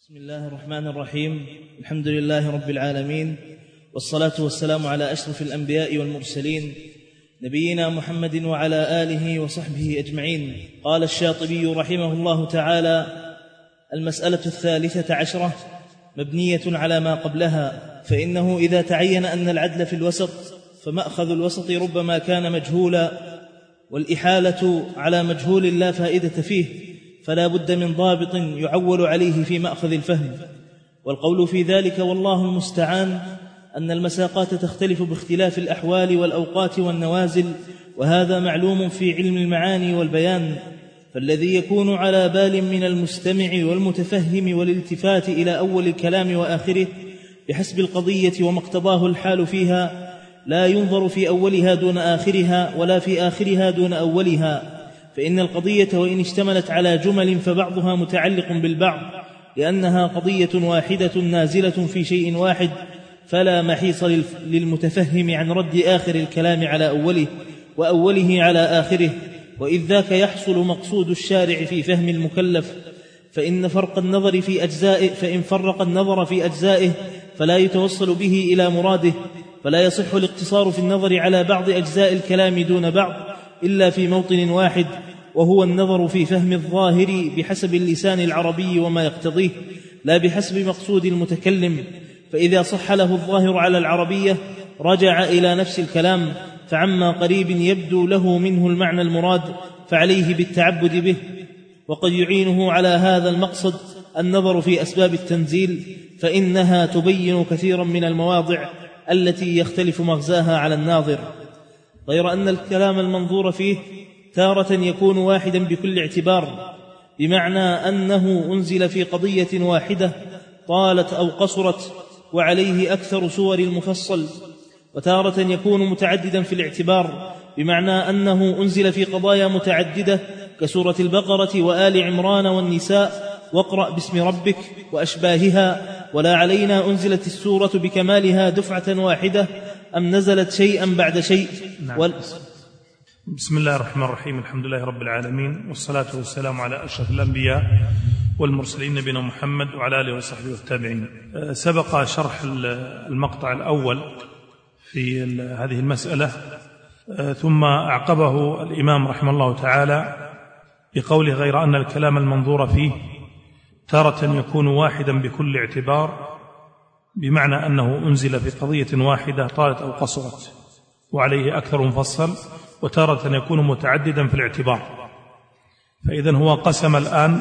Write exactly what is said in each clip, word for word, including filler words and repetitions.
بسم الله الرحمن الرحيم. الحمد لله رب العالمين، والصلاة والسلام على أشرف الأنبياء والمرسلين نبينا محمد وعلى آله وصحبه أجمعين. قال الشاطبي رحمه الله تعالى: المسألة الثالثة عشرة مبنية على ما قبلها، فإنه إذا تعين أن العدل في الوسط فمأخذ الوسط ربما كان مجهولا، والإحالة على مجهول لا فائدة فيه، فلا بد من ضابط يعول عليه في مأخذ الفهم. والقول في ذلك والله المستعان أن المساقات تختلف باختلاف الأحوال والأوقات والنوازل، وهذا معلوم في علم المعاني والبيان. فالذي يكون على بال من المستمع والمتفهم والالتفات إلى أول الكلام وآخره بحسب القضية وما اقتضاه الحال فيها، لا ينظر في أولها دون آخرها ولا في آخرها دون أولها، فإن القضية وإن اشتملت على جمل فبعضها متعلق بالبعض، لأنها قضية واحدة نازلة في شيء واحد، فلا محيص للمتفهم عن رد آخر الكلام على أوله وأوله على آخره، وإذ ذاك يحصل مقصود الشارع في فهم المكلف. فإن فرق النظر في أجزائه فإن فرق النظر في أجزائه فلا يتوصل به إلى مراده، فلا يصح الاقتصار في النظر على بعض أجزاء الكلام دون بعض إلا في موطن واحد، وهو النظر في فهم الظاهر بحسب اللسان العربي وما يقتضيه، لا بحسب مقصود المتكلم. فإذا صح له الظاهر على العربية رجع إلى نفس الكلام، فعما قريب يبدو له منه المعنى المراد فعليه بالتعبد به. وقد يعينه على هذا المقصد النظر في أسباب التنزيل، فإنها تبين كثيرا من المواضع التي يختلف مغزاها على الناظر، غير أن الكلام المنظور فيه تارة يكون واحدا بكل اعتبار، بمعنى أنه أنزل في قضية واحدة طالت أو قصرت وعليه أكثر سور المفصل، وتارة يكون متعددا في الاعتبار، بمعنى أنه أنزل في قضايا متعددة كسورة البقرة وآل عمران والنساء واقرأ باسم ربك وأشباهها، ولا علينا أنزلت السورة بكمالها دفعة واحدة أم نزلت شيئا بعد شيء. نعم. وال... بسم الله الرحمن الرحيم. الحمد لله رب العالمين، والصلاة والسلام على أشرف الأنبياء والمرسلين نبينا محمد وعلى آله وصحبه والتابعين. سبق شرح المقطع الأول في هذه المسألة، ثم أعقبه الإمام رحمه الله تعالى بقوله: غير أن الكلام المنظور فيه تارة يكون واحدا بكل اعتبار، بمعنى أنه أنزل في قضية واحدة طالت أو قصرت وعليه أكثر مفصل، وتارة يكون متعددا في الاعتبار. فإذا هو قسم الآن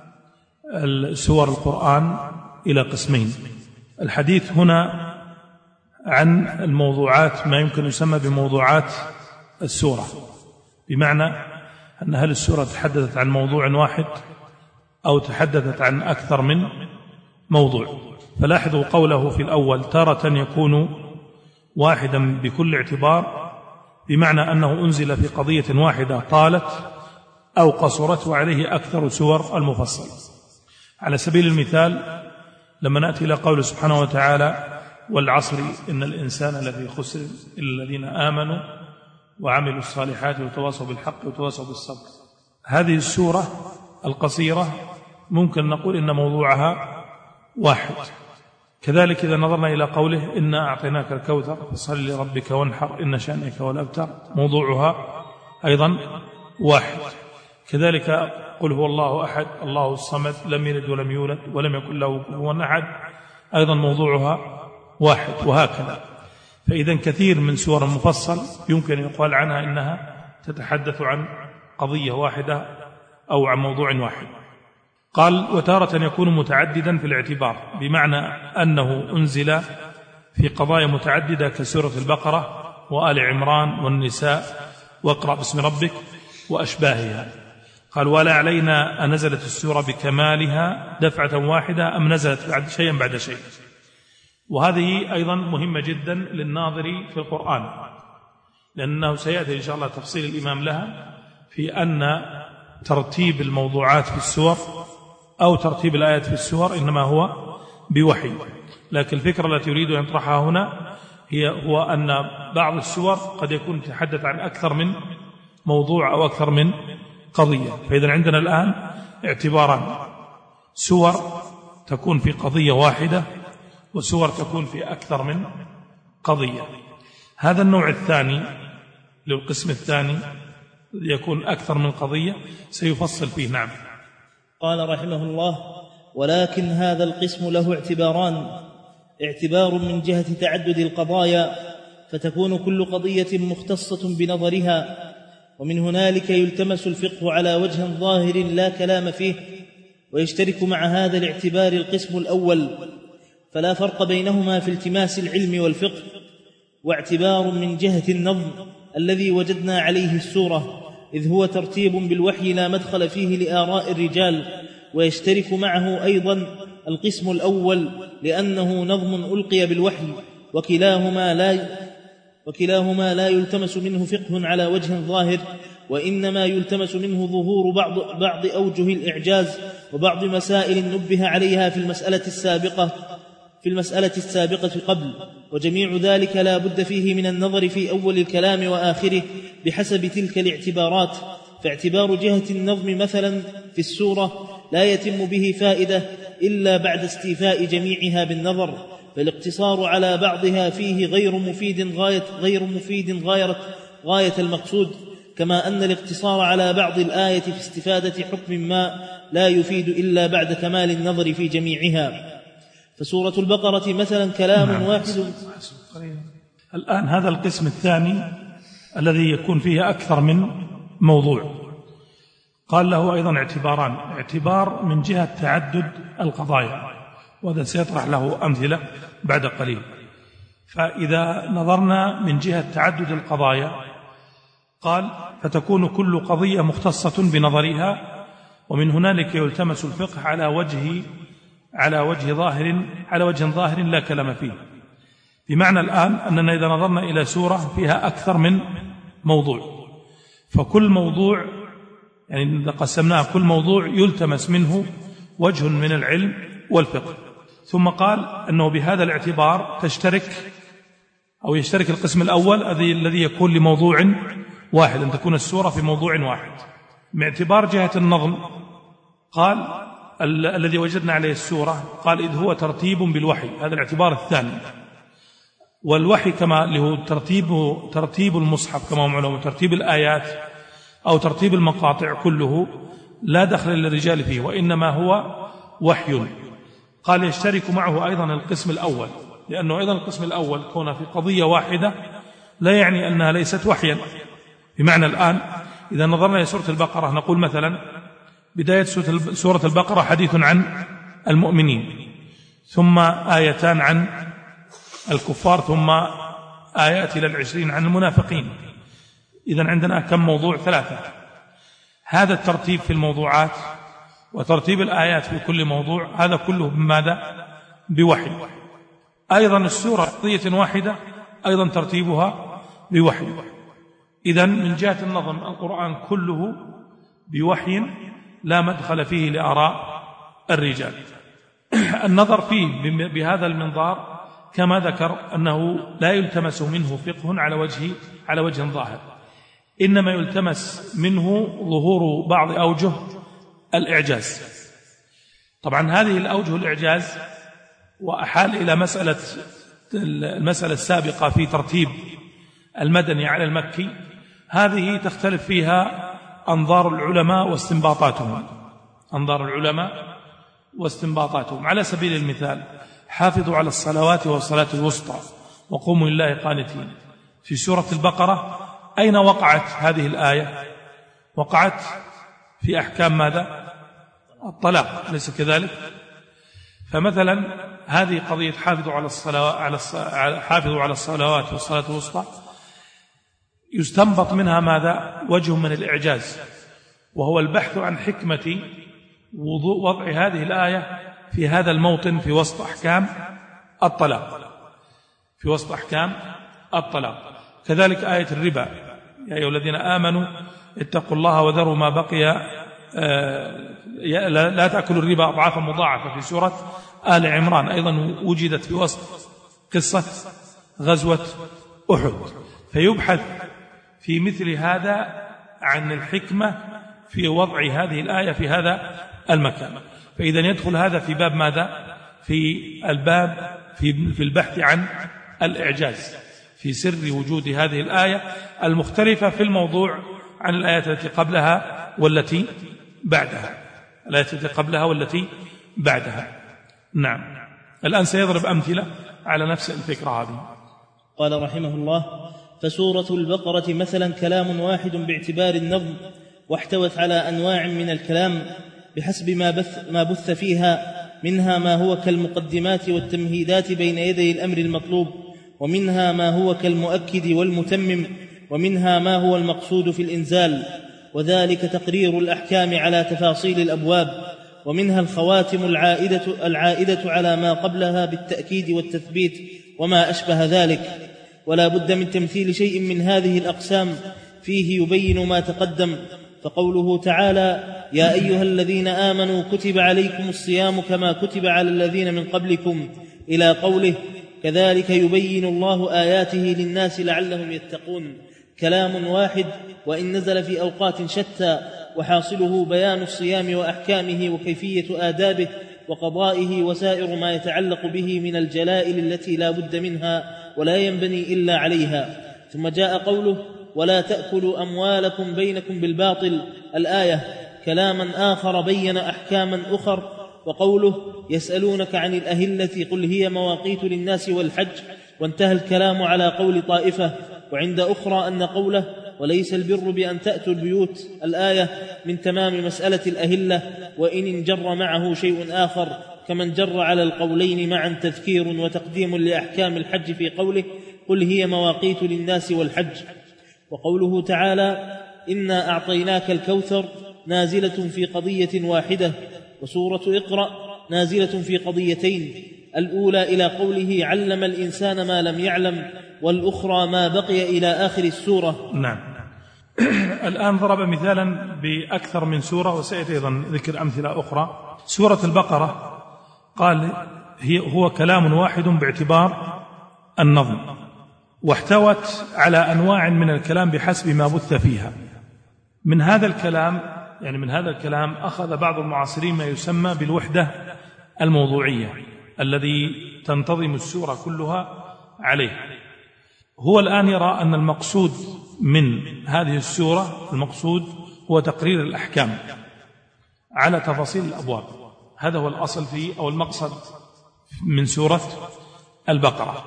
سور القرآن إلى قسمين. الحديث هنا عن الموضوعات ما يمكن يسمى بموضوعات السورة، بمعنى أن هل السورة تحدثت عن موضوع واحد أو تحدثت عن أكثر من موضوع. فلاحظوا قوله في الأول: تارة يكون واحدا بكل اعتبار، بمعنى أنه أنزل في قضية واحدة طالت أو قصرت وعليه أكثر سور المفصل. على سبيل المثال لما نأتي إلى قول سبحانه وتعالى: والعصر إن الإنسان لفي خسر إلا الذين آمنوا وعملوا الصالحات وتواصوا بالحق وتواصوا بالصبر. هذه السورة القصيرة ممكن نقول إن موضوعها واحد. كذلك إذا نظرنا إلى قوله: إنا أعطيناك الكوثر فصل لربك وانحر إن شأنك هو الأبتر، موضوعها أيضا واحد. كذلك قل هو الله أحد الله الصمد لم يلد ولم يولد ولم يكن له كفوا أحد، أيضا موضوعها واحد، وهكذا. فإذا كثير من سور المفصل يمكن يقال عنها إنها تتحدث عن قضية واحدة أو عن موضوع واحد. قال: وتارة يكون متعددا في الاعتبار، بمعنى أنه أنزل في قضايا متعددة كسورة البقرة وآل عمران والنساء واقرأ باسم ربك وأشباهها. قال: ولا علينا أن نزلت السورة بكمالها دفعة واحدة أم نزلت بعد شيئا بعد شيء. وهذه أيضا مهمة جدا للناظر في القرآن، لأنه سيأتي إن شاء الله تفصيل الإمام لها في أن ترتيب الموضوعات في السور أو ترتيب الآيات في السور إنما هو بوحي. لكن الفكرة التي يريد أن يطرحها هنا هي هو أن بعض السور قد يكون تحدث عن أكثر من موضوع أو أكثر من قضية. فإذا عندنا الآن اعتباران: سور تكون في قضية واحدة وسور تكون في أكثر من قضية. هذا النوع الثاني للقسم الثاني يكون أكثر من قضية سيفصل فيه. نعم. قال رحمه الله: ولكن هذا القسم له اعتباران: اعتبار من جهة تعدد القضايا، فتكون كل قضية مختصة بنظرها، ومن هنالك يلتمس الفقه على وجه ظاهر لا كلام فيه، ويشترك مع هذا الاعتبار القسم الأول، فلا فرق بينهما في التماس العلم والفقه. واعتبار من جهة النظم الذي وجدنا عليه السورة، إذ هو ترتيب بالوحي لا مدخل فيه لآراء الرجال، ويشترك معه أيضا القسم الأول لأنه نظم ألقي بالوحي، وكلاهما لا وكلاهما لا يلتمس منه فقه على وجه ظاهر، وإنما يلتمس منه ظهور بعض, بعض أوجه الإعجاز وبعض مسائل نبه عليها في المسألة السابقة في المسألة السابقة قبل، وجميع ذلك لا بد فيه من النظر في أول الكلام وآخره بحسب تلك الاعتبارات. فاعتبار جهة النظم مثلا في السورة لا يتم به فائدة إلا بعد استيفاء جميعها بالنظر، فالاقتصار على بعضها فيه غير مفيد غاية, غير مفيد غاية, غاية المقصود، كما أن الاقتصار على بعض الآية في استفادة حكم ما لا يفيد إلا بعد كمال النظر في جميعها. فسورة البقرة مثلا كلام نعم. واحد. الآن هذا القسم الثاني الذي يكون فيه أكثر من موضوع، قال له أيضا اعتباران: اعتبار من جهة تعدد القضايا، وهذا سيطرح له أمثلة بعد قليل. فإذا نظرنا من جهة تعدد القضايا، قال: فتكون كل قضية مختصة بنظرها، ومن هنالك يلتمس الفقه على وجه على وجه ظاهر على وجه ظاهر لا كلام فيه. بمعنى الآن أننا إذا نظرنا إلى سورة فيها أكثر من موضوع، فكل موضوع يعني إذا قسمناه كل موضوع يلتمس منه وجه من العلم والفقه. ثم قال أنه بهذا الاعتبار تشترك أو يشترك القسم الأول الذي يكون لموضوع واحد، أن تكون السورة في موضوع واحد. من اعتبار جهة النظم قال ال- الذي وجدنا عليه السورة، قال: إذ هو ترتيب بالوحي. هذا الاعتبار الثاني. والوحي كما له ترتيب ترتيب المصحف كما هو معلوم، ترتيب الآيات أو ترتيب المقاطع كله لا دخل للرجال فيه، وإنما هو وحي. قال: يشترك معه أيضا القسم الأول، لأنه أيضا القسم الأول كون في قضية واحدة لا يعني أنها ليست وحيا. بمعنى الآن إذا نظرنا إلى سورة البقرة نقول مثلا بداية سورة البقرة حديث عن المؤمنين، ثم آيتان عن الكفار، ثم آيات إلى العشرين عن المنافقين. إذن عندنا كم موضوع؟ ثلاثة. هذا الترتيب في الموضوعات وترتيب الآيات في كل موضوع هذا كله بماذا؟ بوحي. أيضا السورة قضية واحدة أيضا ترتيبها بوحي. إذن من جهة النظم القرآن كله بوحي لا مدخل فيه لآراء الرجال. النظر فيه بهذا المنظار كما ذكر أنه لا يلتمس منه فقه على وجه على وجه ظاهر، إنما يلتمس منه ظهور بعض أوجه الإعجاز. طبعا هذه الأوجه الإعجاز وأحال إلى مسألة المسألة السابقة في ترتيب المدني على المكي، هذه تختلف فيها أنظار العلماء واستنباطاتهم أنظار العلماء واستنباطاتهم. على سبيل المثال: حافظوا على الصلوات والصلاة الوسطى وقوموا لله قانتين. في سورة البقرة أين وقعت هذه الآية؟ وقعت في أحكام ماذا؟ الطلاق، أليس كذلك؟ فمثلا هذه قضية حافظوا على الصلوات على حافظوا على الصلوات والصلاة الوسطى يستنبط منها ماذا؟ وجه من الإعجاز، وهو البحث عن حكمة وضع هذه الآية في هذا الموطن في وسط أحكام الطلاق في وسط أحكام الطلاق. كذلك آية الربا: يا أيها الذين آمنوا اتقوا الله وذروا ما بقي لا تأكلوا الربا أضعافا مضاعفة في سورة آل عمران، أيضا وجدت في وسط قصة غزوة أحد. فيبحث في مثل هذا عن الحكمة في وضع هذه الآية في هذا المكان. فإذا يدخل هذا في باب ماذا؟ في الباب في في البحث عن الإعجاز، في سر وجود هذه الآية المختلفة في الموضوع عن الآيات التي قبلها والتي بعدها الآيات التي قبلها والتي بعدها. نعم. الآن سيضرب أمثلة على نفس الفكرة هذه. قال رحمه الله: فسورة البقرة مثلا كلام واحد باعتبار النظم، واحتوت على أنواع من الكلام بحسب ما بث, ما بث فيها، منها ما هو كالمقدمات والتمهيدات بين يدي الأمر المطلوب، ومنها ما هو كالمؤكد والمتمم، ومنها ما هو المقصود في الإنزال، وذلك تقرير الأحكام على تفاصيل الأبواب، ومنها الخواتم العائدة, العائدة على ما قبلها بالتأكيد والتثبيت وما أشبه ذلك. ولا بد من تمثيل شيء من هذه الأقسام فيه يبين ما تقدم، فقوله تعالى: يا أيها الذين آمنوا كتب عليكم الصيام كما كتب على الذين من قبلكم، إلى قوله: كذلك يبين الله آياته للناس لعلهم يتقون. كلام واحد وإن نزل في أوقات شتى، وحاصله بيان الصيام وأحكامه وكيفية آدابه وقضائه وسائر ما يتعلق به من الجلائل التي لا بد منها ولا ينبني إلا عليها. ثم جاء قوله: ولا تأكلوا أموالكم بينكم بالباطل، الآية، كلاما آخر بين أحكاما أخر. وقوله: يسألونك عن الأهلة قل هي مواقيت للناس والحج، وانتهى الكلام على قول طائفة. وعند أخرى أن قوله: وليس البر بأن تأتوا البيوت، الآية، من تمام مسألة الأهلة، وإن انجر معه شيء آخر، كمن جر على القولين معا تذكير وتقديم لأحكام الحج في قوله: قل هي مواقيت للناس والحج. وقوله تعالى: إنا أعطيناك الكوثر، نازلة في قضية واحدة. وسورة اقرأ نازلة في قضيتين، الأولى إلى قوله: علم الإنسان ما لم يعلم، والأخرى ما بقي إلى آخر السورة. نعم. الآن ضرب مثالا بأكثر من سورة، وسيأتي أيضا ذكر أمثلة أخرى. سورة البقرة قال هي هو كلام واحد باعتبار النظم، واحتوت على أنواع من الكلام بحسب ما بث فيها. من هذا الكلام يعني من هذا الكلام أخذ بعض المعاصرين ما يسمى بالوحدة الموضوعية، الذي تنتظم السورة كلها عليه. هو الآن يرى أن المقصود من هذه السورة المقصود هو تقرير الأحكام على تفاصيل الأبواب. هذا هو الأصل فيه أو المقصد من سورة البقرة.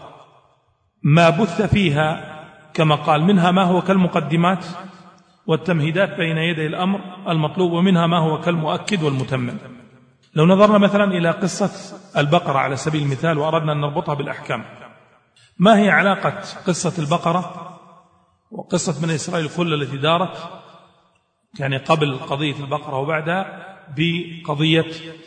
ما بث فيها كما قال: منها ما هو كالمقدمات والتمهيدات بين يدي الأمر المطلوب، ومنها ما هو كالمؤكد والمتمم. لو نظرنا مثلا إلى قصة البقرة على سبيل المثال وأردنا أن نربطها بالأحكام، ما هي علاقة قصة البقرة وقصة بني إسرائيل كل التي دارت يعني قبل قضية البقرة وبعدها بقضية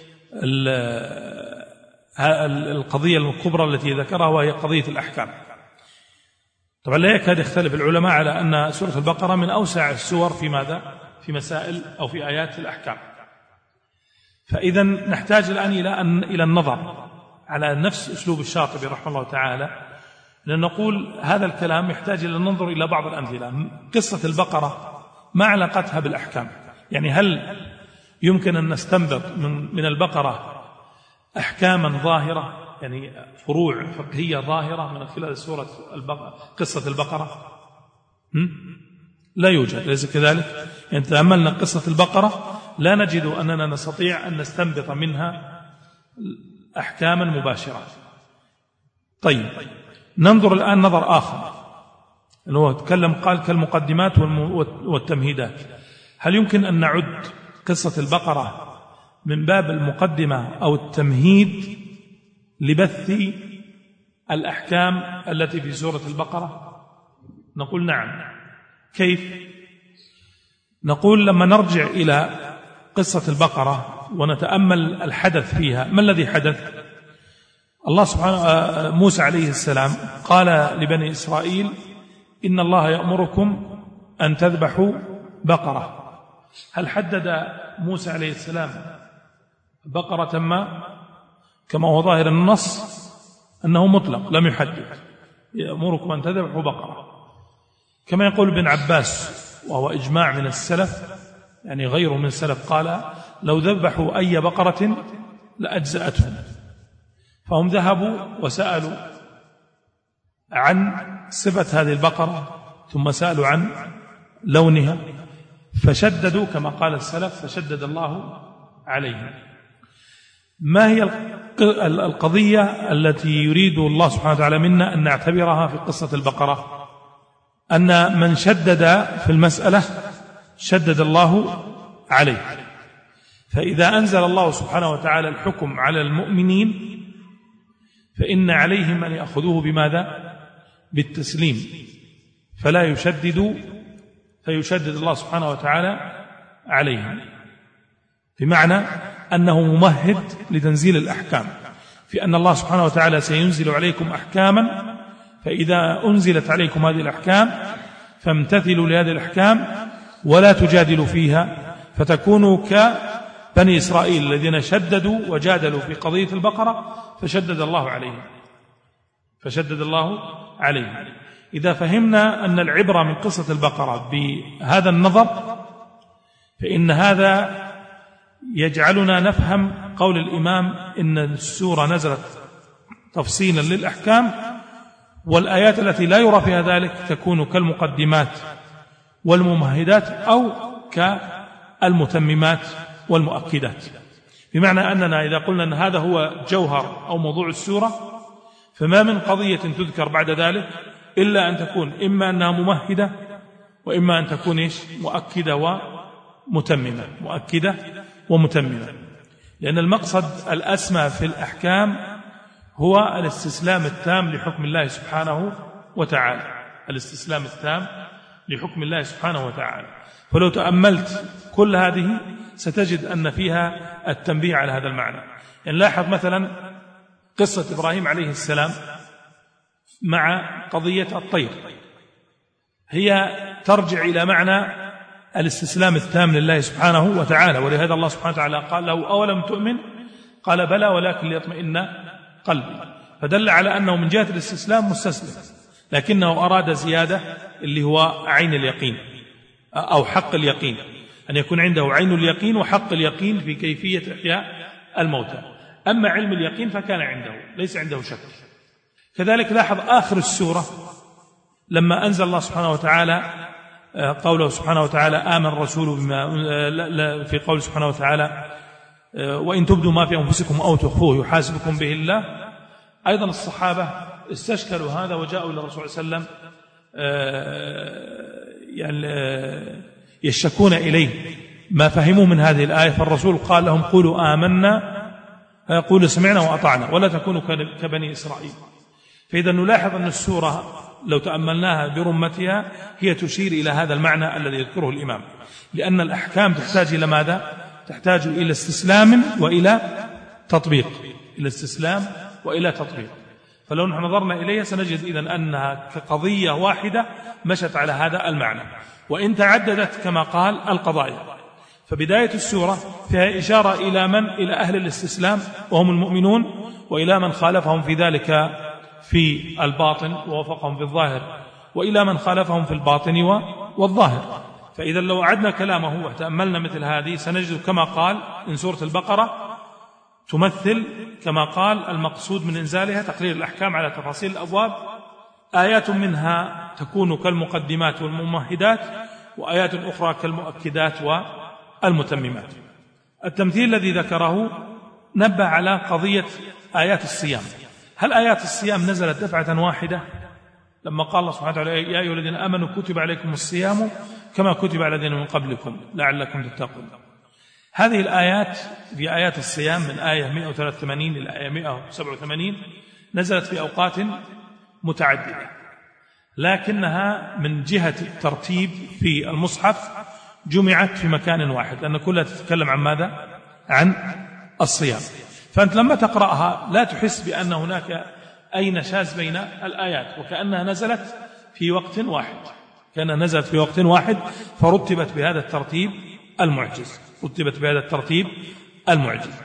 القضية الكبرى التي ذكرها وهي قضية الأحكام؟ طبعا لا يكاد يختلف العلماء على أن سورة البقرة من أوسع السور في ماذا؟ في مسائل أو في آيات الأحكام. فإذا نحتاج الآن إلى أن إلى النظر على نفس أسلوب الشاطبي رحمه الله تعالى، لأن نقول هذا الكلام يحتاج إلى النظر إلى بعض الأمثلة. قصة البقرة ما علاقتها بالأحكام؟ يعني هل يمكن أن نستنبط من من البقرة أحكاما ظاهرة، يعني فروع فقهية ظاهرة من خلال سورة البقرة قصة البقرة؟ هم؟ لا يوجد، ليس كذلك. يعني تأملنا قصة البقرة لا نجد أننا نستطيع أن نستنبط منها أحكاما مباشرة. طيب، ننظر الآن نظر آخر، اللي هو تكلم قال كالمقدمات والتمهيدات. هل يمكن أن نعد قصة البقرة من باب المقدمة أو التمهيد لبث الأحكام التي في سورة البقرة؟ نقول نعم. كيف؟ نقول لما نرجع إلى قصة البقرة ونتأمل الحدث فيها، ما الذي حدث؟ الله سبحانه موسى عليه السلام قال لبني إسرائيل: إن الله يأمركم أن تذبحوا بقرة. هل حدد موسى عليه السلام بقرة ما كما هو ظاهر النص أنه مطلق لم يحدد؟ يأمركم أن تذبحوا بقرة. كما يقول ابن عباس وهو إجماع من السلف، يعني غيره من السلف، قال: لو ذبحوا أي بقرة لأجزأتهم، فهم ذهبوا وسألوا عن صفة هذه البقرة، ثم سألوا عن لونها، فشددوا كما قال السلف فشدد الله عليهم. ما هي القضية التي يريد الله سبحانه وتعالى منا أن نعتبرها في قصة البقرة؟ أن من شدد في المسألة شدد الله عليه. فإذا أنزل الله سبحانه وتعالى الحكم على المؤمنين فإن عليهم أن يأخذوه بماذا؟ بالتسليم، فلا يشددوا، فيشدد الله سبحانه وتعالى عليهم، بمعنى أنه ممهد لتنزيل الأحكام، في أن الله سبحانه وتعالى سينزل عليكم أحكاما، فإذا أنزلت عليكم هذه الأحكام فامتثلوا لهذه الأحكام ولا تجادلوا فيها، فتكونوا كبني إسرائيل الذين شددوا وجادلوا في قضية البقرة فشدد الله عليهم فشدد الله عليهم. إذا فهمنا أن العبرة من قصة البقرة بهذا النظر فإن هذا يجعلنا نفهم قول الإمام إن السورة نزلت تفصيلا للأحكام، والآيات التي لا يرى فيها ذلك تكون كالمقدمات والممهدات أو كالمتممات والمؤكدات، بمعنى أننا إذا قلنا أن هذا هو جوهر أو موضوع السورة فما من قضية تذكر بعد ذلك إلا أن تكون إما أنها ممهدة وإما أن تكون إيش؟ مؤكدة ومتممة مؤكدة ومتممة لأن المقصد الأسمى في الأحكام هو الاستسلام التام لحكم الله سبحانه وتعالى الاستسلام التام لحكم الله سبحانه وتعالى. فلو تأملت كل هذه ستجد أن فيها التنبيه على هذا المعنى. يعني لاحظ مثلا قصة إبراهيم عليه السلام مع قضية الطير، هي ترجع إلى معنى الاستسلام التام لله سبحانه وتعالى، ولهذا الله سبحانه وتعالى قال له أولم تؤمن؟ قال بلى ولكن ليطمئن قلبي، فدل على أنه من جهة الاستسلام مستسلم، لكنه أراد زيادة اللي هو عين اليقين أو حق اليقين، أن يكون عنده عين اليقين وحق اليقين في كيفية إحياء الموتى. أما علم اليقين فكان عنده، ليس عنده شك. كذلك لاحظ آخر السورة لما أنزل الله سبحانه وتعالى قوله سبحانه وتعالى آمن الرسول بما في قول سبحانه وتعالى وإن تبدوا ما في أنفسكم أو تخفوه يحاسبكم به الله. أيضا الصحابة استشكلوا هذا وجاءوا إلى الرسول صلى الله عليه وسلم يعني يشكون إليه ما فهموا من هذه الآية، فالرسول قال لهم قولوا آمنا قولوا سمعنا وأطعنا ولا تكونوا كبني إسرائيل. فإذا نلاحظ أن السورة لو تأملناها برمتها هي تشير إلى هذا المعنى الذي يذكره الإمام، لأن الأحكام تحتاج إلى ماذا؟ تحتاج إلى استسلام وإلى تطبيق إلى استسلام وإلى تطبيق. فلو نحن نظرنا إليها سنجد إذن أنها كقضية واحدة مشت على هذا المعنى، وإن تعددت كما قال القضايا. فبداية السورة فيها إشارة إلى من؟ إلى أهل الاستسلام وهم المؤمنون، وإلى من خالفهم في ذلك في الباطن ووافقهم في الظاهر، وإلى من خالفهم في الباطن والظاهر. فإذا لو أعدنا كلامه وتأملنا مثل هذه سنجد كما قال إن سورة البقرة تمثل كما قال المقصود من إنزالها تقرير الأحكام على تفاصيل الأبواب، آيات منها تكون كالمقدمات والممهدات، وآيات أخرى كالمؤكدات والمتممات. التمثيل الذي ذكره نبه على قضية آيات الصيام. هل آيات الصيام نزلت دفعة واحدة لما قال الله سبحانه وتعالى يا أيها الذين آمنوا كتب عليكم الصيام كما كتب على الذين من قبلكم لعلكم تتقون؟ هذه الآيات في آيات الصيام من آية مئة وثلاثة وثمانين إلى آية مئة وسبعة وثمانين نزلت في أوقات متعددة، لكنها من جهة الترتيب في المصحف جمعت في مكان واحد، لأن كلها تتكلم عن ماذا؟ عن الصيام. فأنت لما تقرأها لا تحس بأن هناك أي نشاز بين الآيات، وكأنها نزلت في وقت واحد، كأنها نزلت في وقت واحد فرتبت بهذا الترتيب المعجز رتبت بهذا الترتيب المعجز.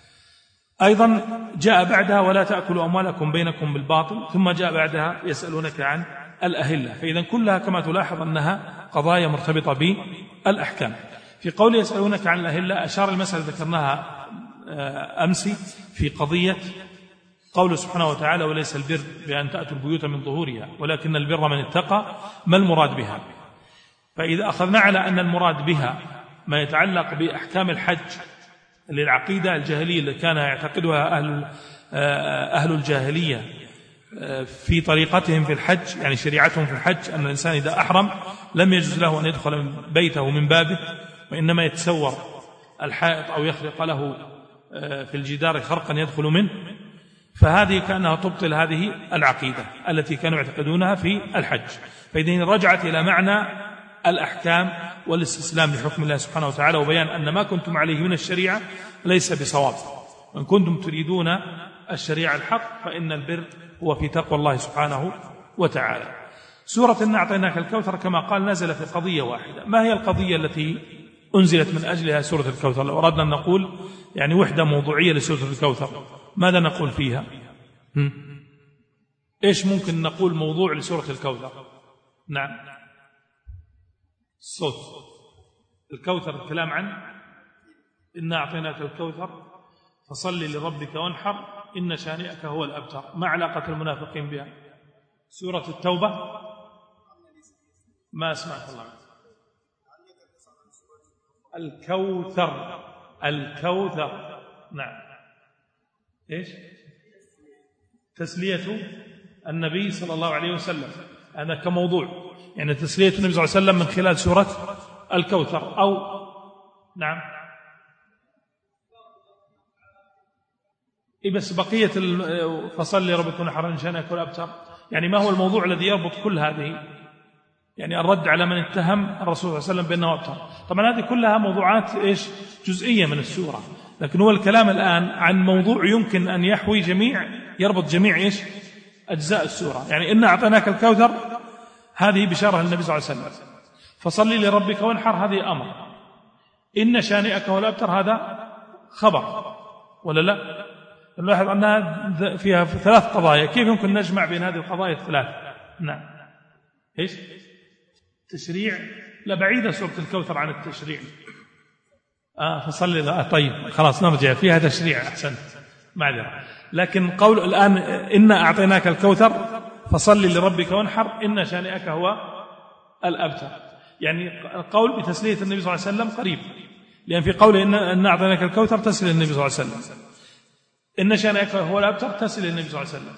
أيضا جاء بعدها ولا تأكلوا أموالكم بينكم بالباطل، ثم جاء بعدها يسألونك عن الأهلة. فإذا كلها كما تلاحظ أنها قضايا مرتبطة بالأحكام. في قول يسألونك عن الأهلة أشار المسألة ذكرناها أمس في قضية قوله سبحانه وتعالى وليس البر بأن تأتوا البيوت من ظهورها ولكن البر من اتقى. ما المراد بها؟ فإذا أخذنا على أن المراد بها ما يتعلق بأحكام الحج للعقيدة الجاهلية التي كان يعتقدها أهل أهل الجاهلية في طريقتهم في الحج، يعني شريعتهم في الحج أن الإنسان إذا أحرم لم يجوز له أن يدخل بيته من بابه، وإنما يتسور الحائط أو يخرق له في الجدار خرقا يدخل منه. فهذه كأنها تبطل هذه العقيدة التي كانوا يعتقدونها في الحج. فإذن رجعت إلى معنى الأحكام والاستسلام لحكم الله سبحانه وتعالى، وبيان أن ما كنتم عليه من الشريعة ليس بصواب. وإن كنتم تريدون الشريعة الحق فإن البر هو في تقوى الله سبحانه وتعالى. سورة إنا أعطيناك الكوثر كما قال نزل في قضية واحدة. ما هي القضية التي أنزلت من أجلها سورة الكوثر؟ لو أردنا أن نقول يعني وحدة موضوعية لسورة الكوثر ماذا نقول فيها؟ هم؟ إيش ممكن نقول موضوع لسورة الكوثر؟ نعم، الصوت. الكوثر الكلام عن إنا أعطيناك الكوثر فصل لربك وانحر إن شانئك هو الأبتر. ما علاقة المنافقين بها؟ سورة التوبة ما أسمعك الله. الكوثر الكوثر نعم. إيش؟ تسلية النبي صلى الله عليه وسلم، هذا كموضوع، يعني تسلية النبي صلى الله عليه وسلم من خلال سورة الكوثر. أو نعم إيه بس بقية فصل لربك وانحر إن شانئك هو الأبتر، يعني ما هو الموضوع الذي يربط كل هذه؟ يعني الرد على من اتهم الرسول صلى الله عليه وسلم بأنه أبتر. طبعا هذه كلها موضوعات إيش جزئية من السورة، لكن هو الكلام الآن عن موضوع يمكن أن يحوي جميع، يربط جميع إيش أجزاء السورة. يعني إنا أعطيناك الكوثر هذه بشارة للنبي صلى الله عليه وسلم، فصلي لربك وانحر هذه أمر، إن شانئك هو الأبتر هذا خبر، ولا لا؟ نلاحظ أنها فيها ثلاث قضايا، كيف يمكن نجمع بين هذه القضايا الثلاث؟ نعم إيش؟ تشريع، لا بعيدة سورة الكوثر عن التشريع. آه فصلي آه طيب خلاص نرجع فيها تشريع أحسن معذرة. لكن قول الآن إنا أعطيناك الكوثر فصلي لربك وانحر إن شانئك هو الأبتر، يعني القول بتسلية النبي صلى الله عليه وسلم قريب، لأن في قول إنا أعطيناك الكوثر تسلي النبي صلى الله عليه وسلم، إن شانئك هو الأبتر تسلي النبي صلى الله عليه وسلم.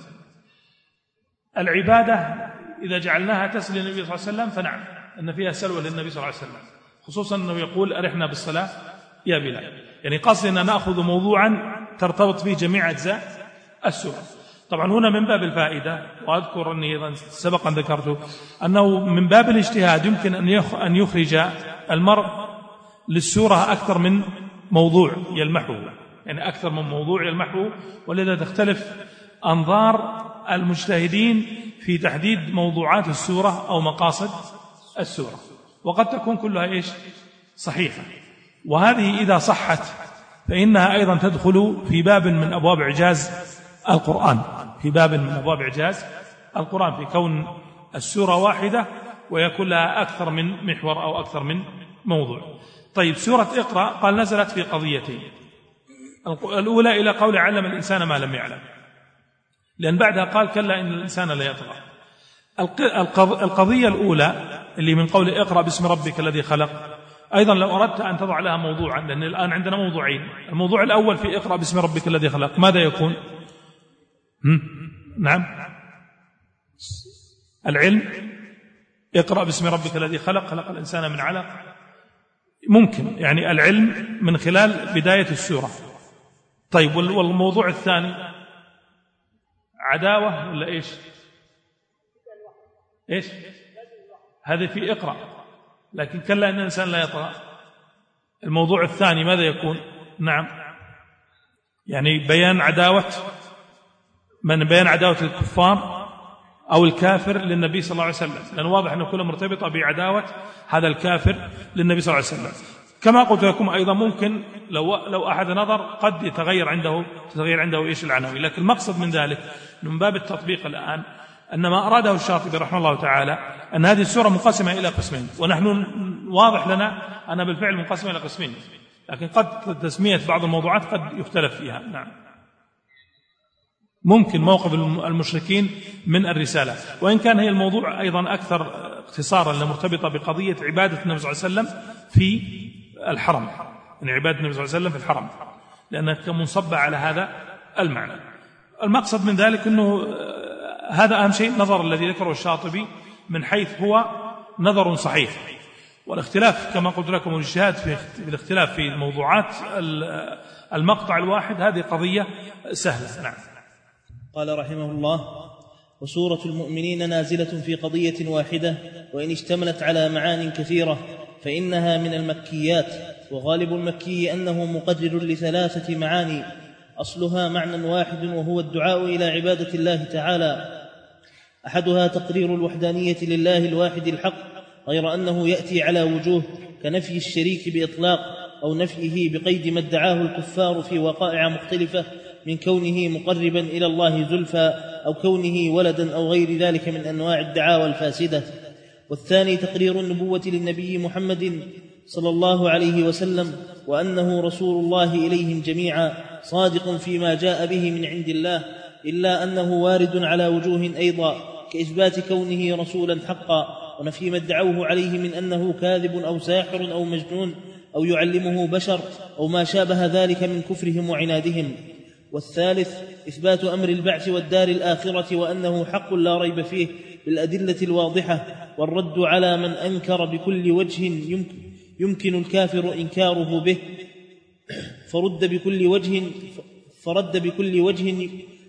العبادة إذا جعلناها تسلي النبي صلى الله عليه وسلم فنعم أن فيها سلوى للنبي صلى الله عليه وسلم، خصوصا أنه يقول أرحنا بالصلاة يا بلال، يعني قصدنا نأخذ موضوعا ترتبط فيه جميع أجزاء السورة. طبعا هنا من باب الفائدة، وأذكر أني أيضا سبقا ذكرته أنه من باب الاجتهاد يمكن أن يخرج المرء للسورة أكثر من موضوع يلمحه، يعني أكثر من موضوع يلمحه، ولذا تختلف أنظار المجتهدين في تحديد موضوعات السورة أو مقاصد السورة، وقد تكون كلها إيش صحيحة. وهذه إذا صحت فإنها أيضا تدخل في باب من أبواب إعجاز القرآن، في باب من أبواب إعجاز القرآن، في كون السورة واحدة ويكون لها أكثر من محور أو أكثر من موضوع. طيب سورة اقرأ قال نزلت في قضيتين، الأولى إلى قول علم الإنسان ما لم يعلم، لأن بعدها قال كلا إن الإنسان لا يطغى. القضية الأولى اللي من قول اقرأ باسم ربك الذي خلق، أيضا لو أردت أن تضع لها موضوعا، لأن الآن عندنا موضوعين، الموضوع الأول في اقرأ باسم ربك الذي خلق ماذا يكون؟ هم؟ نعم العلم، اقرأ باسم ربك الذي خلق خلق الإنسان من علق، ممكن يعني العلم من خلال بداية السورة. طيب والموضوع الثاني عداوة ولا إيش إيش هذا في اقرأ، لكن كلا إن الإنسان لا يطغى. الموضوع الثاني ماذا يكون؟ نعم يعني بيان عداوة من بيان عداوة الكفار أو الكافر للنبي صلى الله عليه وسلم، لأن واضح أنه كله مرتبطة بعداوة هذا الكافر للنبي صلى الله عليه وسلم. كما قلت لكم أيضا ممكن لو لو أحد نظر قد يتغير عنده تتغير عنده إيش العناوين، لكن المقصد من ذلك من باب التطبيق الآن أن ما أراده الشاطبي رحمه الله تعالى أن هذه السورة منقسمة إلى قسمين، ونحن واضح لنا أنها بالفعل منقسمة إلى قسمين، لكن قد تسمية بعض الموضوعات قد يختلف فيها. نعم، ممكن موقف المشركين من الرسالة، وإن كان هي الموضوع أيضا أكثر اختصارا لمرتبطة بقضية عبادة النبي صلى الله عليه وسلم في الحرم، يعني عبادة النبي صلى الله عليه وسلم في الحرم، لأنها منصبة على هذا المعنى. المقصد من ذلك أنه هذا أهم شيء، نظر الذي ذكره الشاطبي من حيث هو نظر صحيح، والاختلاف كما قلت لكم الاجتهاد في الاختلاف في موضوعات المقطع الواحد هذه قضية سهلة. نعم. قال رحمه الله: وسورة المؤمنين نازلة في قضية واحدة، وإن اشتملت على معان كثيرة فإنها من المكيات، وغالب المكي أنه مقرر لثلاثة معاني، أصلها معنى واحد وهو الدعاء إلى عبادة الله تعالى. أحدها تقرير الوحدانية لله الواحد الحق، غير أنه يأتي على وجوه كنفي الشريك بإطلاق، أو نفيه بقيد ما ادعاه الكفار في وقائع مختلفة من كونه مقربا إلى الله زلفى، أو كونه ولدا، أو غير ذلك من أنواع الدعاوى الفاسدة. والثاني تقرير النبوة للنبي محمد صلى الله عليه وسلم، وأنه رسول الله إليهم جميعا، صادق فيما جاء به من عند الله، إلا أنه وارد على وجوه أيضا، كإثبات كونه رسولا حقا، ونفي ما ادعوه عليه من أنه كاذب أو ساحر أو مجنون أو يعلمه بشر أو ما شابه ذلك من كفرهم وعنادهم. والثالث إثبات أمر البعث والدار الآخرة، وأنه حق لا ريب فيه بالأدلة الواضحة، والرد على من أنكر بكل وجه يمكن, يمكن الكافر إنكاره به، فرد بكل وجه فرد بكل وجه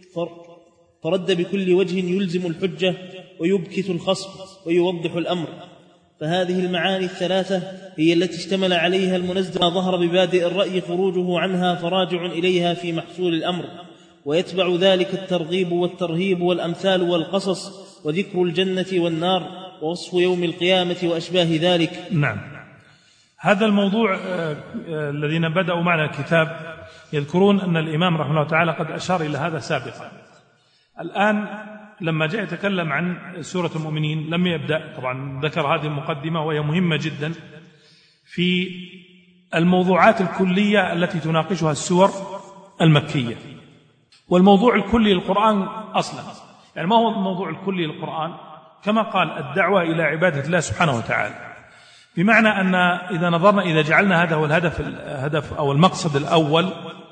فرد بكل وجه يلزم الحجة ويبكت الخصم ويوضح الأمر. فهذه المعاني الثلاثة هي التي اشتمل عليها المنزل، ما ظهر ببادئ الرأي خروجه عنها فراجع إليها في محصول الأمر، ويتبع ذلك الترغيب والترهيب والأمثال والقصص، وذكر الجنة والنار، ووصف يوم القيامة وأشباه ذلك. نعم. هذا الموضوع الذين بدأوا معنا الكتاب يذكرون أن الإمام رحمه الله تعالى قد أشار إلى هذا سابقا. الآن لما جاء يتكلم عن سورة المؤمنين لم يبدأ، طبعا ذكر هذه المقدمة وهي مهمة جدا في الموضوعات الكلية التي تناقشها السور المكية. والموضوع الكلي للقرآن أصلا، يعني ما هو الموضوع الكلي للقرآن؟ كما قال الدعوة إلى عبادة الله سبحانه وتعالى، بمعنى أن إذا نظرنا إذا جعلنا هذا هو الهدف الهدف أو المقصد الأول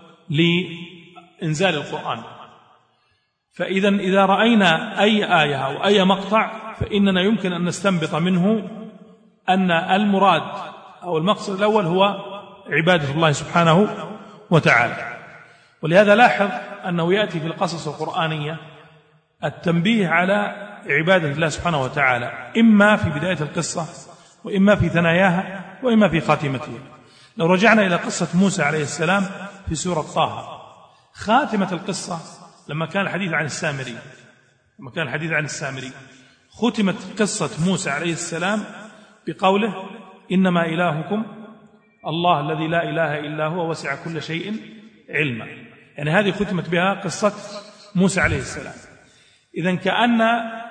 لإنزال القرآن، فإذا إذا رأينا أي آية أو أي مقطع فإننا يمكن أن نستنبط منه أن المراد أو المقصد الأول هو عبادة الله سبحانه وتعالى. ولهذا لاحظ أنه يأتي في القصص القرآنية التنبيه على عبادة الله سبحانه وتعالى، إما في بداية القصة وإما في ثناياها وإما في خاتمتها. لو رجعنا إلى قصة موسى عليه السلام في سورة طه، خاتمة القصة لما كان الحديث عن السامري لما كان الحديث عن السامري ختمت قصة موسى عليه السلام بقوله: إنما إلهكم الله الذي لا إله إلا هو وسع كل شيء علما. يعني هذه ختمت بها قصة موسى عليه السلام. إذن كأن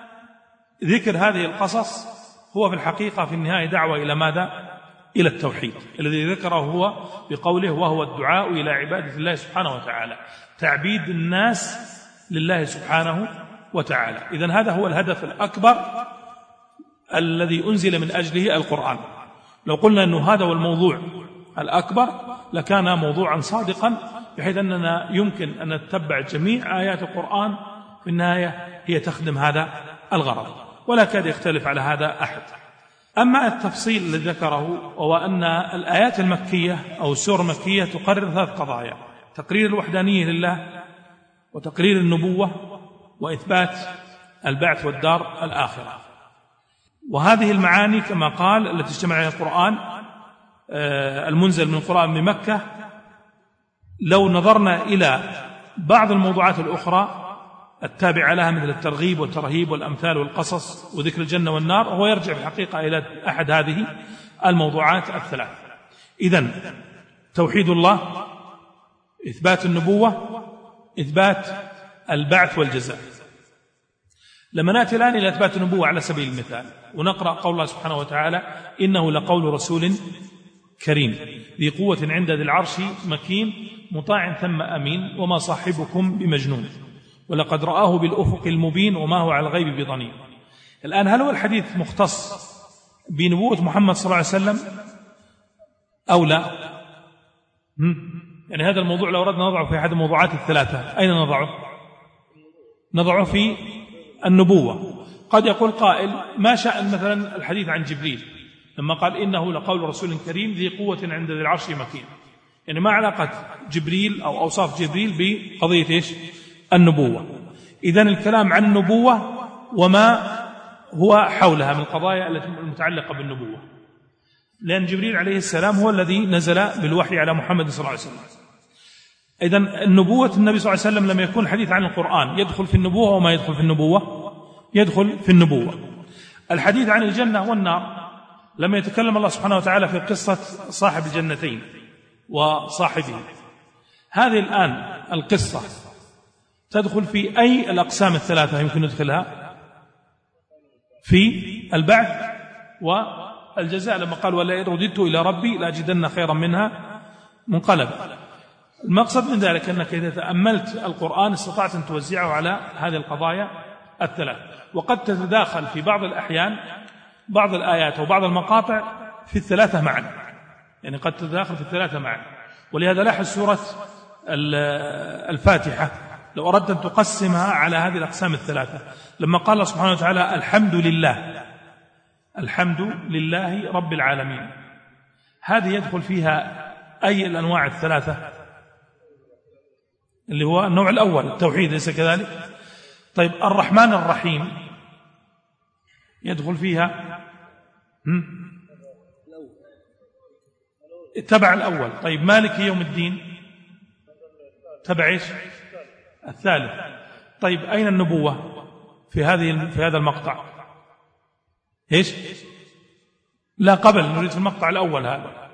ذكر هذه القصص هو في الحقيقة في النهاية دعوة إلى ماذا؟ إلى التوحيد الذي ذكره هو بقوله: وهو الدعاء إلى عبادة الله سبحانه وتعالى، تعبيد الناس لله سبحانه وتعالى. إذن هذا هو الهدف الأكبر الذي أنزل من أجله القرآن. لو قلنا أنه هذا هو الموضوع الأكبر لكان موضوعا صادقا، بحيث أننا يمكن أن نتبع جميع آيات القرآن في النهاية هي تخدم هذا الغرض، ولا كاد يختلف على هذا أحد. أما التفصيل الذي ذكره وهو أن الآيات المكية أو السور المكية تقرر ثلاث قضايا: تقرير الوحدانية لله، وتقرير النبوة، وإثبات البعث والدار الآخرة. وهذه المعاني كما قال التي اجتمع عليها القرآن المنزل من القرآن بمكة، لو نظرنا إلى بعض الموضوعات الأخرى التابعة لها مثل الترغيب والترهيب والأمثال والقصص وذكر الجنة والنار، هو يرجع في الحقيقة إلى أحد هذه الموضوعات الثلاث. إذن توحيد الله، إثبات النبوة، إثبات البعث والجزاء. لما نأتي الآن إلى إثبات النبوة على سبيل المثال ونقرأ قول الله سبحانه وتعالى إنه لقول رسول كريم ذي قوة عند ذي العرش مكين مطاع ثم أمين وما صاحبكم بمجنون ولقد رآه بالأفق المبين وما هو على الغيب بضنين. الآن هل هو الحديث مختص بنبوة محمد صلى الله عليه وسلم أو لا؟ يعني هذا الموضوع لو أردنا نضعه في أحد الموضوعات الثلاثة أين نضعه؟ نضعه في النبوة. قد يقول قائل ما شأن مثلا الحديث عن جبريل لما قال إنه لقول رسول كريم ذي قوة عند ذي العرش مكين، يعني ما علاقة جبريل أو أوصاف جبريل بقضية إيش؟ النبوة. إذن الكلام عن النبوة وما هو حولها من القضايا المتعلقة بالنبوة، لأن جبريل عليه السلام هو الذي نزل بالوحي على محمد صلى الله عليه وسلم. إذن النبوة النبي صلى الله عليه وسلم لما يكون الحديث عن القرآن يدخل في النبوة وما يدخل في النبوة؟ يدخل في النبوة. الحديث عن الجنة والنار لما يتكلم الله سبحانه وتعالى في قصة صاحب الجنتين وصاحبه، هذه الآن القصة تدخل في أي الأقسام الثلاثة يمكن ندخلها؟ في البعث والجزاء لما قال ولا رددت إلى ربي لأجدن خيرا منها منقلب. المقصد من ذلك أنك إذا تأملت القرآن استطعت أن توزعه على هذه القضايا الثلاث، وقد تتداخل في بعض الأحيان بعض الآيات وبعض المقاطع في الثلاثة معا، يعني قد تتداخل في الثلاثة معا. ولهذا لاحظ سورة الفاتحة لو أردت أن تقسمها على هذه الأقسام الثلاثة لما قال الله سبحانه وتعالى الحمد لله الحمد لله رب العالمين، هذه يدخل فيها أي الأنواع الثلاثة اللي هو النوع الأول التوحيد ليس كذلك؟ طيب الرحمن الرحيم يدخل فيها تبع الأول. طيب مالك يوم الدين تبع إيش؟ الثالث. طيب أين النبوة في هذه في هذا المقطع؟ إيش؟ لا قبل، نريد في المقطع الأول هذا.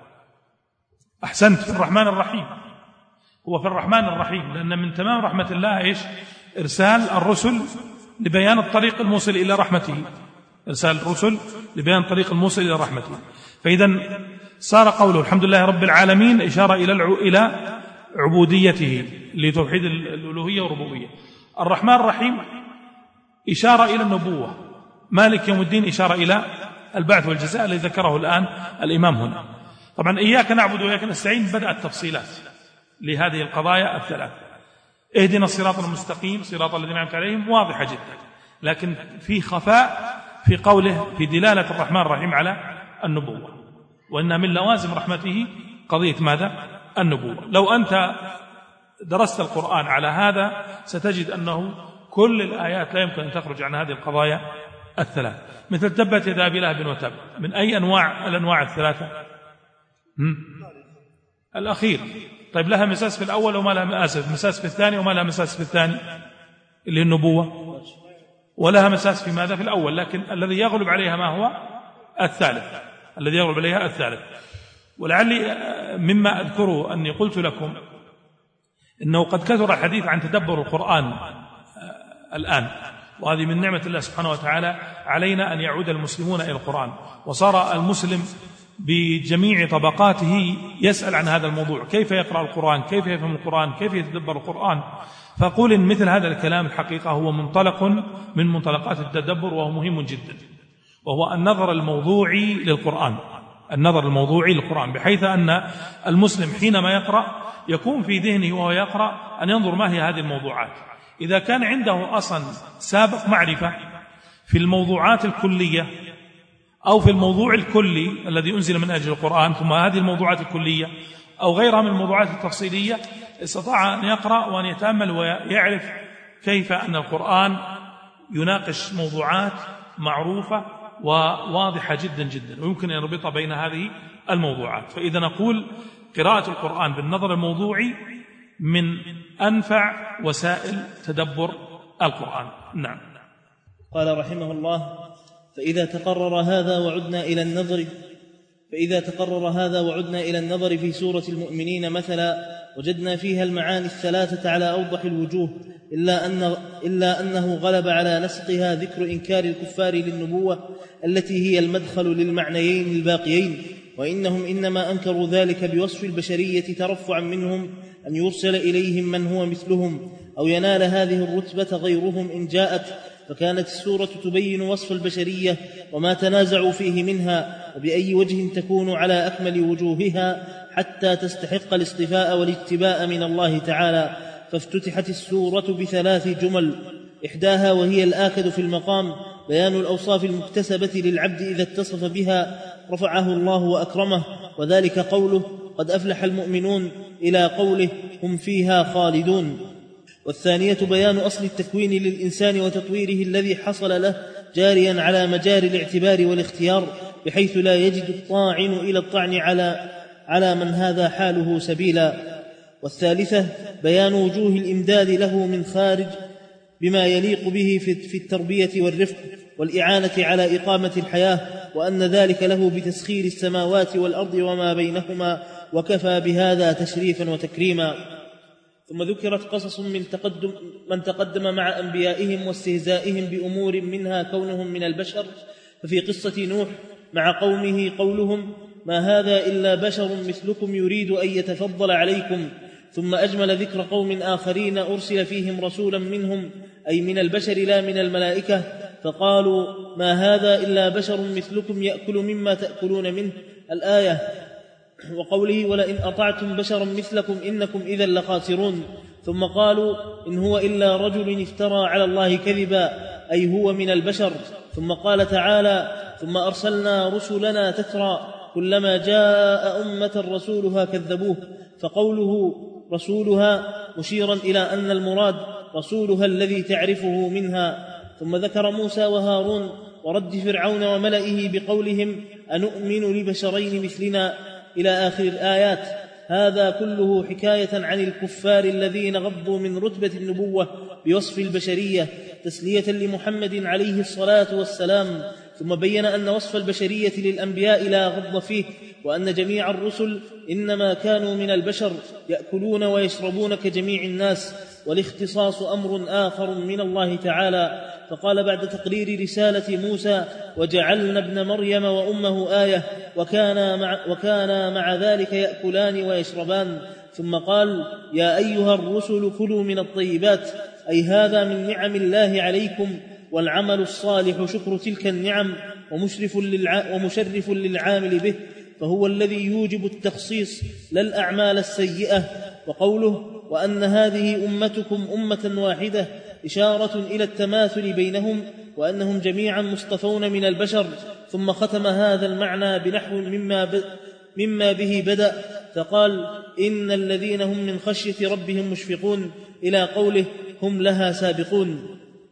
أحسنت، في الرحمن الرحيم. هو في الرحمن الرحيم لأن من تمام رحمة الله إيش؟ إرسال الرسل لبيان الطريق الموصل إلى رحمته، إرسال الرسل لبيان الطريق الموصل إلى رحمته. فإذا صار قوله الحمد لله رب العالمين إشارة إلى إلى عبوديته لتوحيد الألوهية والربوبية. الرحمن الرحيم إشارة إلى النبوة. مالك يوم الدين إشارة إلى البعث والجزاء الذي ذكره الآن الإمام هنا. طبعا إياك نعبد وإياك نستعين بدأت تفصيلات لهذه القضايا الثلاث. اهدنا الصراط المستقيم صراط الذين أنعمت عليهم واضحة جدا، لكن في خفاء في قوله في دلالة الرحمن الرحيم على النبوة، وإن من لوازم رحمته قضية ماذا؟ النبوة. لو أنت درست القرآن على هذا ستجد أنه كل الآيات لا يمكن أن تخرج عن هذه القضايا الثلاث، مثل تبت يدا أبي لهب وتب. من أي أنواع الأنواع الثلاثة؟ هم؟ الأخير. طيب لها مساس في الأول وما لها مساس مساس في الثاني وما لها مساس في الثاني اللي هي النبوة، ولها مساس في ماذا؟ في الأول، لكن الذي يغلب عليها ما هو؟ الثالث، الذي يغلب عليها الثالث. ولعلي مما أذكره أني قلت لكم إنه قد كثر الحديث عن تدبر القرآن الآن، وهذه من نعمة الله سبحانه وتعالى علينا أن يعود المسلمون إلى القرآن، وصار المسلم بجميع طبقاته يسأل عن هذا الموضوع: كيف يقرأ القرآن؟ كيف يفهم القرآن؟ كيف يتدبر القرآن؟ فأقول إن مثل هذا الكلام الحقيقة هو منطلق من منطلقات التدبر، وهو مهم جدا، وهو النظر الموضوعي للقرآن، النظر الموضوعي للقرآن، بحيث أن المسلم حينما يقرأ يكون في ذهنه وهو يقرأ أن ينظر ما هي هذه الموضوعات. إذا كان عنده أصلا سابق معرفة في الموضوعات الكلية أو في الموضوع الكلي الذي أنزل من أجل القرآن، ثم هذه الموضوعات الكلية أو غيرها من الموضوعات التفصيلية، استطاع أن يقرأ وأن يتأمل ويعرف كيف أن القرآن يناقش موضوعات معروفة وواضحة جدا جدا، ويمكن أن يربط بين هذه الموضوعات. فإذا نقول قراءة القرآن بالنظر الموضوعي من أنفع وسائل تدبر القرآن. نعم. قال رحمه الله: فإذا تقرر هذا وعدنا إلى النظر فإذا تقرر هذا وعدنا إلى النظر في سورة المؤمنين مثلا وجدنا فيها المعاني الثلاثة على أوضح الوجوه، إلا, أن إلا أنه غلب على نسقها ذكر إنكار الكفار للنبوة التي هي المدخل للمعنيين الباقيين، وإنهم إنما أنكروا ذلك بوصف البشرية ترفعا منهم أن يرسل إليهم من هو مثلهم أو ينال هذه الرتبة غيرهم إن جاءت. فكانت السورة تبين وصف البشرية وما تنازعوا فيه منها، وبأي وجه تكون على أكمل وجوهها حتى تستحق الاصطفاء والاتباء من الله تعالى. فافتتحت السورة بثلاث جمل، إحداها وهي الآكد في المقام بيان الأوصاف المكتسبة للعبد إذا اتصف بها رفعه الله وأكرمه، وذلك قوله قد أفلح المؤمنون إلى قوله هم فيها خالدون. والثانية بيان أصل التكوين للإنسان وتطويره الذي حصل له جاريا على مجاري الاعتبار والاختيار، بحيث لا يجد الطاعن إلى الطعن على, على من هذا حاله سبيلا. والثالثة بيان وجوه الإمداد له من خارج بما يليق به في التربية والرفق والإعانة على إقامة الحياة، وأن ذلك له بتسخير السماوات والأرض وما بينهما، وكفى بهذا تشريفا وتكريما. ثم ذكرت قصص من تقدم, من تقدم مع أنبيائهم واستهزائهم بأمور منها كونهم من البشر. ففي قصة نوح مع قومه قولهم ما هذا إلا بشر مثلكم يريد أن يتفضل عليكم، ثم أجمل ذكر قوم آخرين أرسل فيهم رسولا منهم أي من البشر لا من الملائكة، فقالوا ما هذا إلا بشر مثلكم يأكل مما تأكلون منه الآية. وقوله ولئن أطعتم بشرا مثلكم إنكم إذا لخاسرون. ثم قالوا إن هو إلا رجل افترى على الله كذبا أي هو من البشر. ثم قال تعالى ثم أرسلنا رسلنا تترى كلما جاء أمة رسولها كذبوه، فقوله رسولها مشيرا إلى أن المراد رسولها الذي تعرفه منها. ثم ذكر موسى وهارون ورد فرعون وملئه بقولهم أنؤمن لبشرين مثلنا إلى آخر الآيات. هذا كله حكاية عن الكفار الذين غضوا من رتبة النبوة بوصف البشرية تسلية لمحمد عليه الصلاة والسلام. ثم بين أن وصف البشرية للأنبياء لا غض فيه، وأن جميع الرسل إنما كانوا من البشر يأكلون ويشربون كجميع الناس، والاختصاص أمر آخر من الله تعالى. فقال بعد تقرير رسالة موسى وجعلنا ابن مريم وأمه آية وكانا مع, وكانا مع ذلك يأكلان ويشربان. ثم قال يا أيها الرسل كلوا من الطيبات، أي هذا من نعم الله عليكم، والعمل الصالح شكر تلك النعم ومشرف, للع... ومشرف للعامل به، فهو الذي يوجب التخصيص لا الأعمال السيئة. وقوله وأن هذه أمتكم أمة واحدة إشارة إلى التماثل بينهم وأنهم جميعا مصطفون من البشر. ثم ختم هذا المعنى بنحو مما, ب... مما به بدأ، فقال إن الذين هم من خشية ربهم مشفقون إلى قوله هم لها سابقون.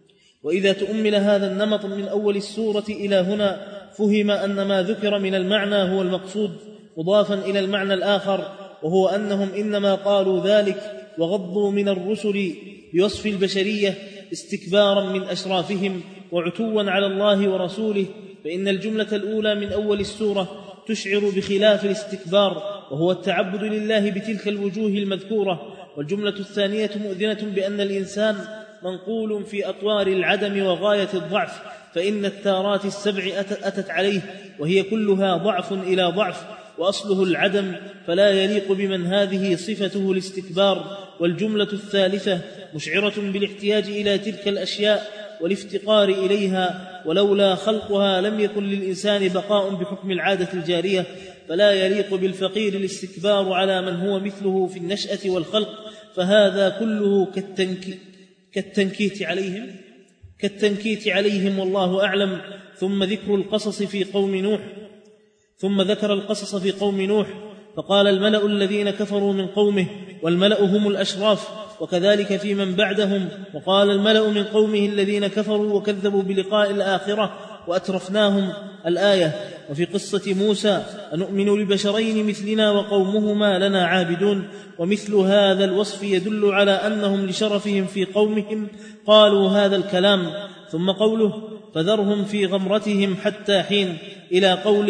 وإذا تؤمل هذا النمط من أول السورة إلى هنا فهم أن ما ذكر من المعنى هو المقصود مضافا إلى المعنى الآخر، وهو أنهم إنما قالوا ذلك وغضوا من الرسل بوصف البشرية استكبارا من أشرافهم وعتوا على الله ورسوله. فإن الجملة الأولى من أول السورة تشعر بخلاف الاستكبار، وهو التعبد لله بتلك الوجوه المذكورة. والجملة الثانية مؤذنة بأن الإنسان منقول في أطوار العدم وغاية الضعف، فإن التارات السبع أتت عليه وهي كلها ضعف إلى ضعف، وأصله العدم، فلا يليق بمن هذه صفته الاستكبار. والجملة الثالثة مشعرة بالاحتياج إلى تلك الأشياء والافتقار إليها، ولولا خلقها لم يكن للإنسان بقاء بحكم العادة الجارية، فلا يليق بالفقير الاستكبار على من هو مثله في النشأة والخلق. فهذا كله كالتنكي كالتنكيت عليهم كالتنكيت عليهم والله أعلم. ثم ذكر القصص في قوم نوح ثم ذكر القصص في قوم نوح فقال الملأ الذين كفروا من قومه، والملأ هم الأشراف، وكذلك في من بعدهم. وقال الملأ من قومه الذين كفروا وكذبوا بلقاء الآخرة وأترفناهم الآية. وفي قصة موسى أنؤمن لبشرين مثلنا وقومهما لنا عابدون. ومثل هذا الوصف يدل على أنهم لشرفهم في قومهم قالوا هذا الكلام. ثم قوله فذرهم في غمرتهم حتى حين إلى قوله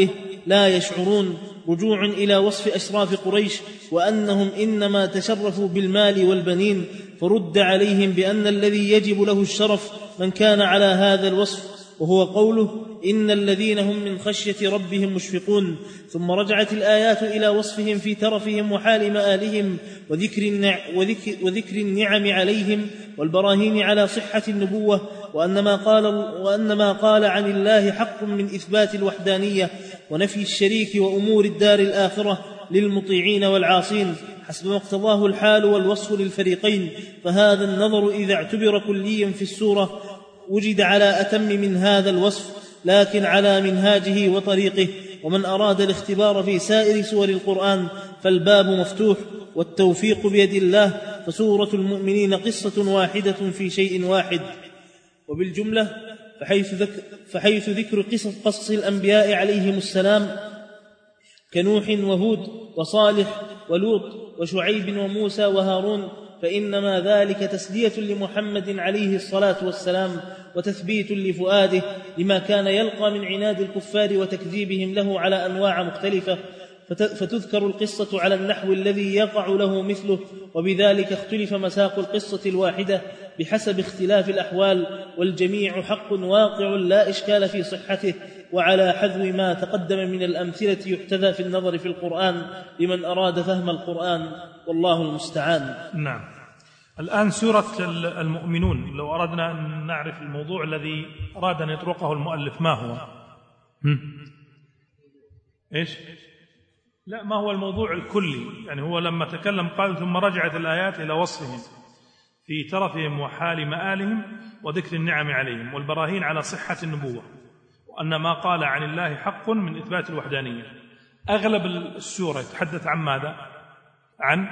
لا يشعرون، رجوع إلى وصف أشراف قريش وأنهم إنما تشرفوا بالمال والبنين، فرد عليهم بأن الذي يجب له الشرف من كان على هذا الوصف، وهو قوله إن الذين هم من خشية ربهم مشفقون. ثم رجعت الآيات إلى وصفهم في ترفهم وحال مآلهم وذكر, النع وذكر, وذكر النعم عليهم والبراهين على صحة النبوة، وأن ما قال, وأن ما قال عن الله حق من إثبات الوحدانية ونفي الشريك وأمور الدار الآخرة للمطيعين والعاصين حسب ما اقتضاه الحال والوصف للفريقين. فهذا النظر إذا اعتبر كليا في السورة وجد على أتم من هذا الوصف، لكن على منهاجه وطريقه. ومن أراد الاختبار في سائر سور القرآن فالباب مفتوح والتوفيق بيد الله، فسورة المؤمنين قصة واحدة في شيء واحد. وبالجملة فحيث ذكر, فحيث ذكر قصص, قصص الأنبياء عليهم السلام كنوح وهود وصالح ولوط وشعيب وموسى وهارون، فإنما ذلك تسلية لمحمد عليه الصلاة والسلام وتثبيت لفؤاده لما كان يلقى من عناد الكفار وتكذيبهم له على أنواع مختلفة، فتذكر القصة على النحو الذي يقع له مثله. وبذلك اختلف مساق القصة الواحدة بحسب اختلاف الأحوال، والجميع حق واقع لا إشكال في صحته، وعلى حذو ما تقدم من الأمثلة يحتذى في النظر في القرآن لمن أراد فهم القرآن، والله المستعان. نعم. الآن سورة المؤمنون، لو أردنا أن نعرف الموضوع الذي أراد أن يطرقه المؤلف ما هو؟ هم؟ إيش؟ لا، ما هو الموضوع الكلي؟ يعني هو لما تكلم قال ثم رجعت الآيات إلى وصفهم في ترفهم وحال مآلهم وذكر النعم عليهم والبراهين على صحة النبوة، وأن ما قال عن الله حق من إثبات الوحدانية. أغلب السورة يتحدث عن ماذا؟ عن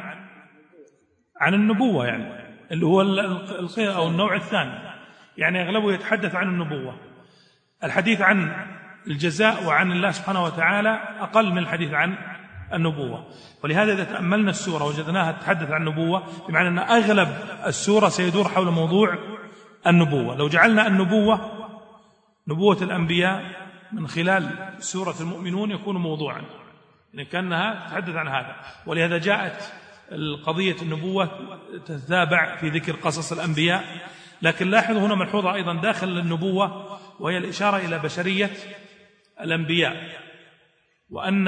عن النبوة، يعني اللي هو القيء أو النوع الثاني، يعني أغلبه يتحدث عن النبوة. الحديث عن الجزاء وعن الله سبحانه وتعالى أقل من الحديث عن النبوة. ولهذا إذا تأملنا السورة وجدناها تتحدث عن النبوة، بمعنى أن أغلب السورة سيدور حول موضوع النبوة. لو جعلنا النبوة نبوة الأنبياء من خلال سورة المؤمنون يكون موضوعا، يعني كأنها تتحدث عن هذا. ولهذا جاءت القضية النبوة تتابع في ذكر قصص الأنبياء. لكن لاحظوا هنا ملحوظة أيضا داخل النبوة، وهي الإشارة إلى بشرية الأنبياء، وأن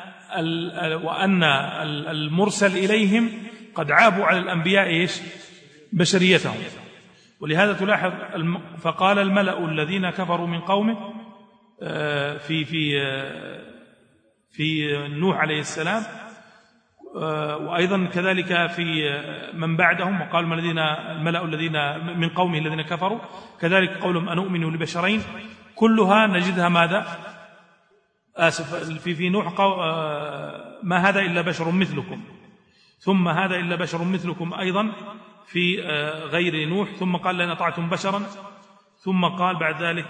وأن المرسل إليهم قد عابوا على الأنبياء إيش؟ بشريتهم. ولهذا تلاحظ فقال الملأ الذين كفروا من قومه في في في نوح عليه السلام، وأيضا كذلك في من بعدهم، وقال الذين الملأ الذين من قومه الذين كفروا، كذلك قولهم أنؤمن لبشرين، كلها نجدها ماذا؟ آسف في في نوح ما هذا إلا بشر مثلكم، ثم هذا إلا بشر مثلكم أيضا في غير نوح، ثم قال لئن أطعتم بشرا، ثم قال بعد ذلك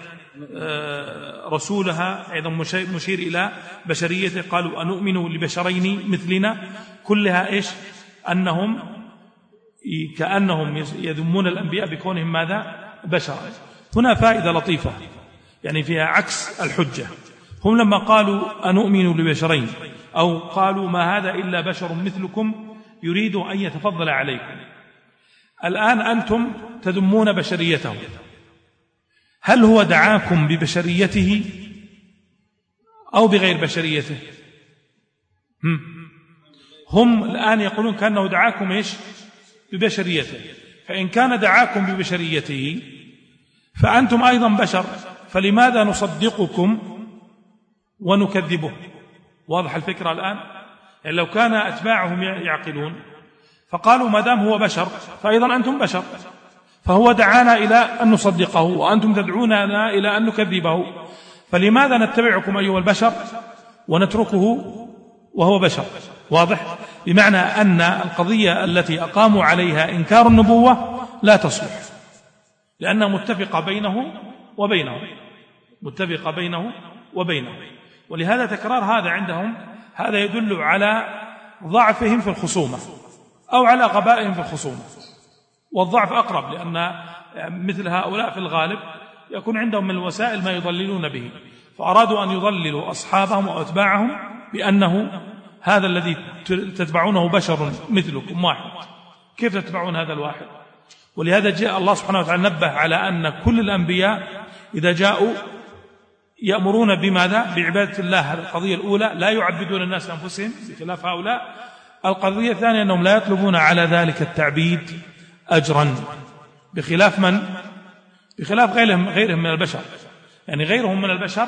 رسولها أيضا مشير إلى بشريته، قالوا أنؤمن لبشرين مثلنا. كلها إيش؟ أنهم كأنهم يذمون الأنبياء بكونهم ماذا؟ بشرا. هنا فائدة لطيفة يعني فيها عكس الحجة. هم لما قالوا أنؤمن لبشرين أو قالوا ما هذا إلا بشر مثلكم يريد أن يتفضل عليكم. الآن أنتم تذمون بشريته، هل هو دعاكم ببشريته أو بغير بشريته؟ هم, هم الآن يقولون كأنه دعاكم إيش؟ ببشريته. فإن كان دعاكم ببشريته فأنتم أيضا بشر، فلماذا نصدقكم ونكذبه؟ واضح الفكرة الآن؟ يعني لو كان أتباعهم يعقلون فقالوا ما دام هو بشر فأيضا أنتم بشر، فهو دعانا إلى أن نصدقه وأنتم تدعوننا إلى أن نكذبه، فلماذا نتبعكم أيها البشر ونتركه وهو بشر؟ واضح؟ بمعنى أن القضية التي أقاموا عليها إنكار النبوة لا تصلح، لأنها متفقة بينه وبينه متفقة بينه وبينه ولهذا تكرار هذا عندهم هذا يدل على ضعفهم في الخصومة أو على غبائهم في الخصومة. والضعف أقرب، لأن مثل هؤلاء في الغالب يكون عندهم من الوسائل ما يضللون به، فأرادوا أن يضللوا أصحابهم وأتباعهم بأنه هذا الذي تتبعونه بشر مثلكم واحد، كيف تتبعون هذا الواحد؟ ولهذا جاء الله سبحانه وتعالى نبه على أن كل الأنبياء إذا جاءوا يأمرون بماذا؟ بعبادة الله. القضية الأولى لا يعبدون الناس أنفسهم بخلاف هؤلاء. القضية الثانية أنهم لا يطلبون على ذلك التعبيد أجرا بخلاف من؟ بخلاف غيرهم, غيرهم من البشر. يعني غيرهم من البشر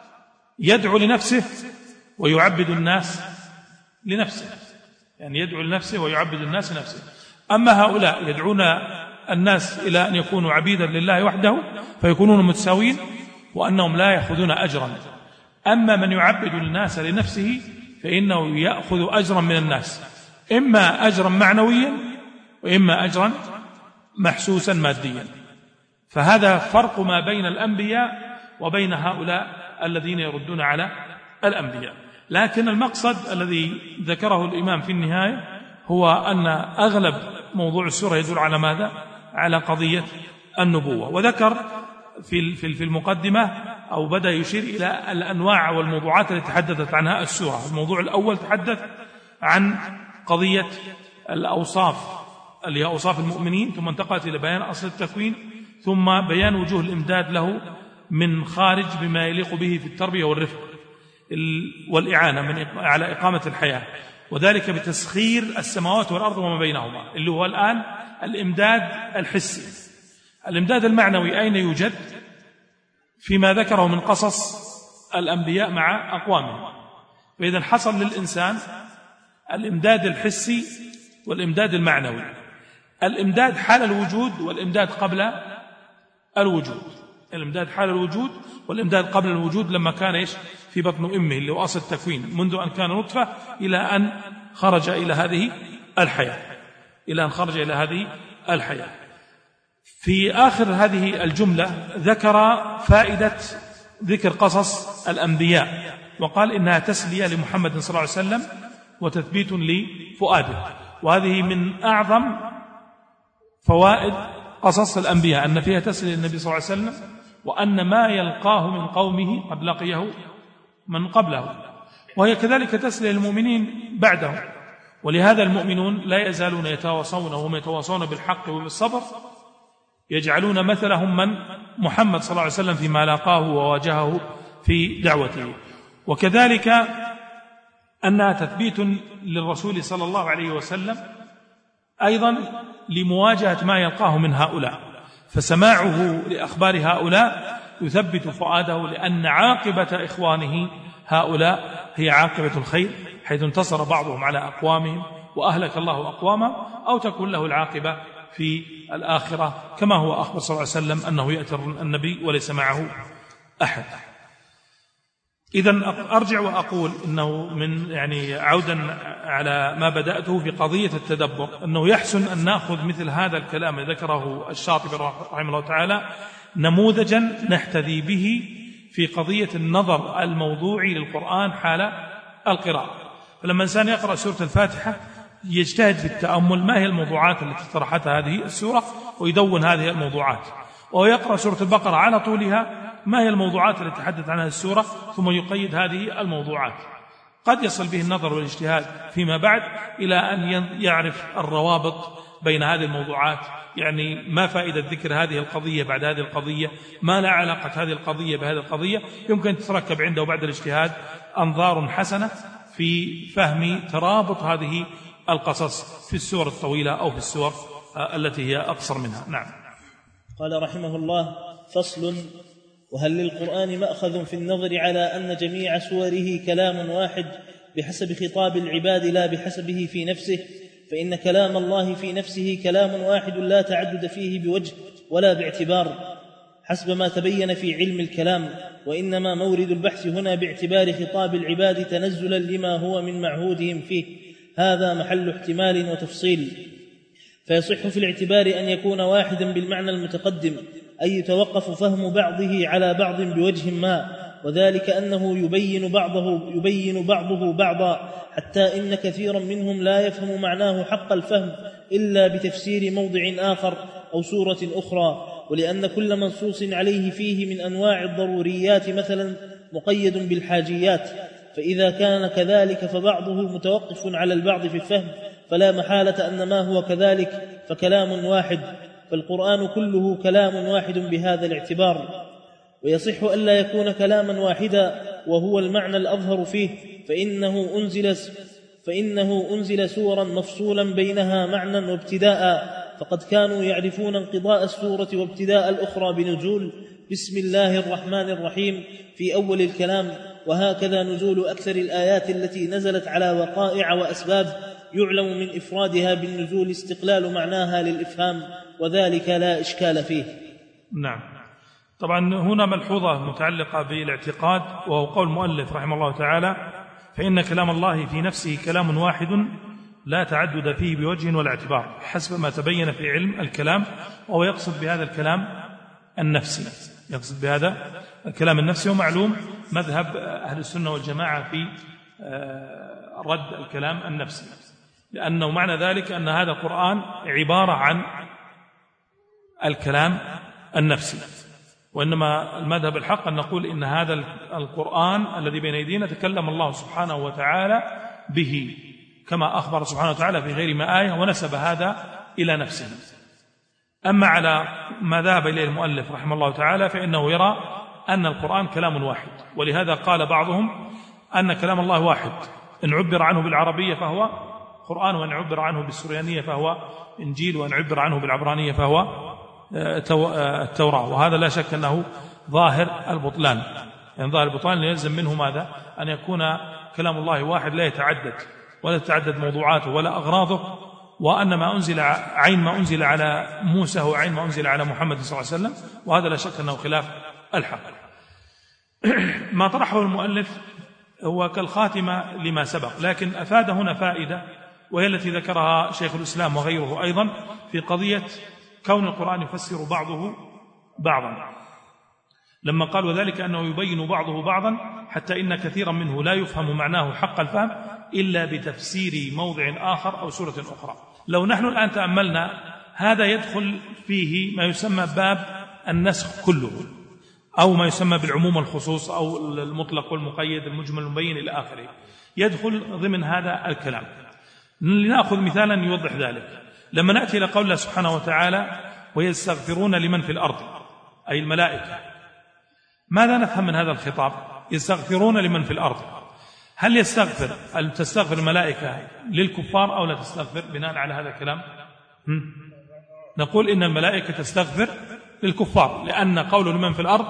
يدعو لنفسه ويعبد الناس لنفسه، يعني يدعو لنفسه ويعبد الناس لنفسه. أما هؤلاء يدعون الناس إلى أن يكونوا عبيدا لله وحده فيكونون متساوين وأنهم لا يأخذون أجرا. أما من يعبد الناس لنفسه فإنه يأخذ أجرا من الناس، إما أجرا معنويا وإما أجرا محسوسا ماديا. فهذا فرق ما بين الأنبياء وبين هؤلاء الذين يردون على الأنبياء. لكن المقصد الذي ذكره الإمام في النهاية هو أن أغلب موضوع السورة يدل على ماذا؟ على قضية النبوة. وذكر في في المقدمة أو بدأ يشير إلى الأنواع والموضوعات التي تحدثت عنها السورة. الموضوع الأول تحدث عن قضية الأوصاف اللي هي أوصاف المؤمنين، ثم انتقلت إلى بيان أصل التكوين، ثم بيان وجوه الإمداد له من خارج بما يليق به في التربية والرفق والإعانة من على إقامة الحياة، وذلك بتسخير السماوات والأرض وما بينهما، اللي هو الآن الإمداد الحسي. الإمداد المعنوي أين يوجد؟ فيما ذكره من قصص الأنبياء مع أقوامهم. فإذا حصل للإنسان الإمداد الحسي والإمداد المعنوي. الإمداد حال الوجود والإمداد قبل الوجود. الإمداد حال الوجود والإمداد قبل الوجود لما كان إيش؟ في بطن أمه، اللي هو أصل التكوين، منذ أن كان نطفة إلى أن خرج إلى هذه الحياة إلى أن خرج إلى هذه الحياة. في آخر هذه الجملة ذكر فائدة ذكر قصص الأنبياء، وقال إنها تسلية لمحمد صلى الله عليه وسلم وتثبيت لفؤاده. وهذه من أعظم فوائد قصص الأنبياء، أن فيها تسلية للنبي صلى الله عليه وسلم، وأن ما يلقاه من قومه قد لقيه من قبله، وهي كذلك تسلية للمؤمنين بعده. ولهذا المؤمنون لا يزالون يتواصون وهم يتواصون بالحق وبالصبر، يجعلون مثلهم من محمد صلى الله عليه وسلم فيما لاقاه وواجهه في دعوته. وكذلك أنها تثبيت للرسول صلى الله عليه وسلم أيضا لمواجهة ما يلقاه من هؤلاء، فسماعه لأخبار هؤلاء يثبت فؤاده، لأن عاقبة إخوانه هؤلاء هي عاقبة الخير، حيث انتصر بعضهم على أقوامهم وأهلك الله أقواما، أو تكون له العاقبة في الآخرة، كما هو أخبر صلى الله عليه وسلم أنه يأتي النبي وليس معه أحد. إذن أرجع وأقول إنه من يعني عودا على ما بدأته في قضية التدبر، أنه يحسن أن نأخذ مثل هذا الكلام ذكره الشاطبي رحمه الله تعالى نموذجا نحتذي به في قضية النظر الموضوعي للقرآن حال القراءة. فلما إنسان يقرأ سورة الفاتحة يجتهد في التأمل ما هي الموضوعات التي طرحتها هذه السورة ويدون هذه الموضوعات، وهو يقرأ سورة البقرة على طولها ما هي الموضوعات التي تحدث عنها السورة ثم يقيد هذه الموضوعات. قد يصل به النظر والاجتهاد فيما بعد إلى أن يعرف الروابط بين هذه الموضوعات، يعني ما فائدة ذكر هذه القضية بعد هذه القضية، ما لا علاقة هذه القضية بهذه القضية. يمكن تتركب عنده بعد الاجتهاد أنظار حسنة في فهم ترابط هذه القصص في السور الطويلة أو في السور التي هي أقصر منها. نعم. قال رحمه الله: فصل: وهل للقرآن مأخذ في النظر على أن جميع سوره كلام واحد بحسب خطاب العباد لا بحسبه في نفسه، فإن كلام الله في نفسه كلام واحد لا تعدد فيه بوجه ولا باعتبار حسب ما تبين في علم الكلام، وإنما مورد البحث هنا باعتبار خطاب العباد تنزلا لما هو من معهودهم فيه، هذا محل احتمال وتفصيل. فيصح في الاعتبار أن يكون واحدا بالمعنى المتقدم، أي يتوقف فهم بعضه على بعض بوجه ما، وذلك أنه يبين بعضه, يبين بعضه بعضا، حتى إن كثيرا منهم لا يفهم معناه حق الفهم إلا بتفسير موضع آخر أو سورة أخرى، ولأن كل منصوص عليه فيه من أنواع الضروريات مثلا مقيد بالحاجيات، فإذا كان كذلك فبعضه متوقف على البعض في الفهم، فلا محالة أن ما هو كذلك فكلام واحد، فالقرآن كله كلام واحد بهذا الاعتبار. ويصح ألا يكون كلاما واحدا وهو المعنى الأظهر فيه، فإنه أنزل, فإنه أنزل سورا مفصولا بينها معنى وابتداء، فقد كانوا يعرفون انقضاء السورة وابتداء الأخرى بنزول بسم الله الرحمن الرحيم في أول الكلام، وهكذا نزول أكثر الآيات التي نزلت على وقائع وأسباب يعلم من إفرادها بالنزول استقلال معناها للإفهام، وذلك لا إشكال فيه. نعم. طبعا هنا ملحوظة متعلقة بالاعتقاد، وهو قول المؤلف رحمه الله تعالى: فإن كلام الله في نفسه كلام واحد لا تعدد فيه بوجه ولا اعتبار، حسب ما تبين في علم الكلام، وهو يقصد بهذا الكلام النفسي، يقصد بهذا الكلام النفسي. ومعلوم مذهب أهل السنة والجماعة في رد الكلام النفسي، لأنه معنى ذلك أن هذا القرآن عبارة عن الكلام النفسي. وإنما المذهب الحق أن نقول إن هذا القرآن الذي بين أيدينا تكلم الله سبحانه وتعالى به، كما أخبر سبحانه وتعالى في غير ما آية، ونسب هذا إلى نفسه. أما على ما ذهب إليه المؤلف رحمه الله تعالى فإنه يرى أن القرآن كلام واحد، ولهذا قال بعضهم أن كلام الله واحد، إن عبر عنه بالعربية فهو قرآن، وإن عبر عنه بالسريانية فهو إنجيل، وإن عبر عنه بالعبرانية فهو التوراة. وهذا لا شك أنه ظاهر البطلان، يعني ظاهر البطلان يلزم منه ماذا؟ أن يكون كلام الله واحد لا يتعدد، ولا تتعدد موضوعاته ولا أغراضه، وأن ما أنزل عين ما أنزل على موسى هو عين ما أنزل على محمد صلى الله عليه وسلم، وهذا لا شك أنه خلاف الحق. ما طرحه المؤلف هو كالخاتمة لما سبق، لكن أفاد هنا فائدة، وهي التي ذكرها شيخ الإسلام وغيره أيضا في قضية كون القرآن يفسر بعضه بعضا، لما قال: وذلك أنه يبين بعضه بعضا حتى إن كثيرا منه لا يفهم معناه حق الفهم إلا بتفسير موضع آخر أو سورة أخرى. لو نحن الآن تأملنا هذا يدخل فيه ما يسمى باب النسخ كله، أو ما يسمى بالعموم والخصوص، أو المطلق والمقيد، المجمل والمبين إلى آخره، يدخل ضمن هذا الكلام. لنأخذ مثالا يوضح ذلك. لما نأتي إلى قول الله سبحانه وتعالى: ويستغفرون لمن في الأرض، أي الملائكة، ماذا نفهم من هذا الخطاب؟ يستغفرون لمن في الأرض، هل يستغفر هل تستغفر الملائكة للكفار أو لا تستغفر بناء على هذا الكلام؟ نقول إن الملائكة تستغفر للكفار، لأن قول لمن في الأرض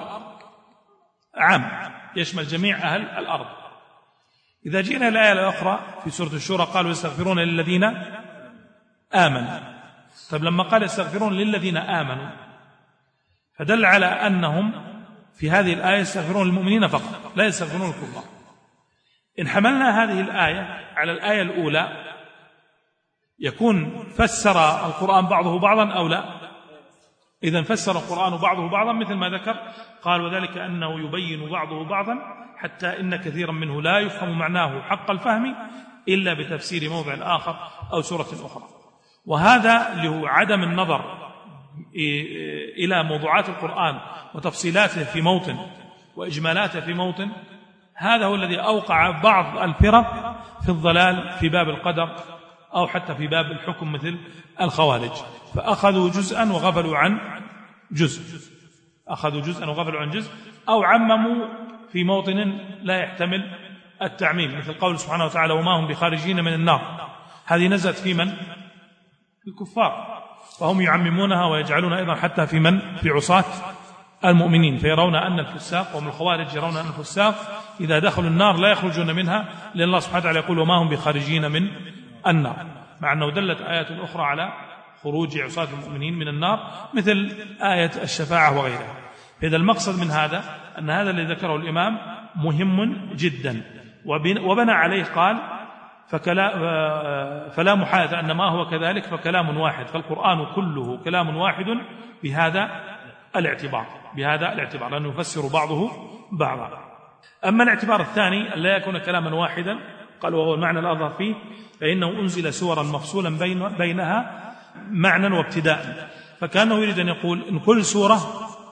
عام يشمل جميع أهل الأرض. إذا جئنا الآية الأخرى في سورة الشورى قالوا يستغفرون للذين آمنوا. طيب لما قال يستغفرون للذين آمنوا فدل على أنهم في هذه الآية يستغفرون للمؤمنين فقط، لا يستغفرون للكفار. إن حملنا هذه الآية على الآية الأولى يكون فسر القرآن بعضه بعضا أو لا؟ إذن فسر القرآن بعضه بعضا مثل ما ذكر، قال: وذلك أنه يبين بعضه بعضا حتى إن كثيرا منه لا يفهم معناه حق الفهم إلا بتفسير موضع آخر أو سورة أخرى. وهذا له عدم النظر إلى موضوعات القرآن وتفصيلاته في موطن وإجمالاته في موطن، هذا هو الذي أوقع بعض الفرق في الضلال في باب القدر أو حتى في باب الحكم مثل الخوارج، فأخذوا جزءا وغفلوا عن جزء أخذوا جزءا وغفلوا عن جزء أو عمموا في موطن لا يحتمل التعميم، مثل قول سبحانه وتعالى: وما هم بخارجين من النار. هذه نزلت في من؟ الكفار، فهم يعممونها ويجعلون أيضا حتى في من؟ في عصاة المؤمنين، فيرون أن الفساق، وهم الخوارج يرون أن الفساق إذا دخلوا النار لا يخرجون منها، لأن الله سبحانه وتعالى يقول: وما هم بخارجين من النار، مع أنه دلت آيات أخرى على خروج عصاة المؤمنين من النار مثل آية الشفاعة وغيرها. إذا المقصد من هذا أن هذا الذي ذكره الإمام مهم جدا، وبنى عليه قال: فكلا فلا محالة أن ما هو كذلك فكلام واحد، فالقرآن كله كلام واحد بهذا الاعتبار بهذا الاعتبار لأنه يفسر بعضه بعضا. أما الاعتبار الثاني أن لا يكون كلاما واحدا، قال وهو المعنى الأظهر فيه، فإنه أنزل سورا مفصولا بين بينها معنى وابتداء، فكانه يريد أن يقول إن كل سورة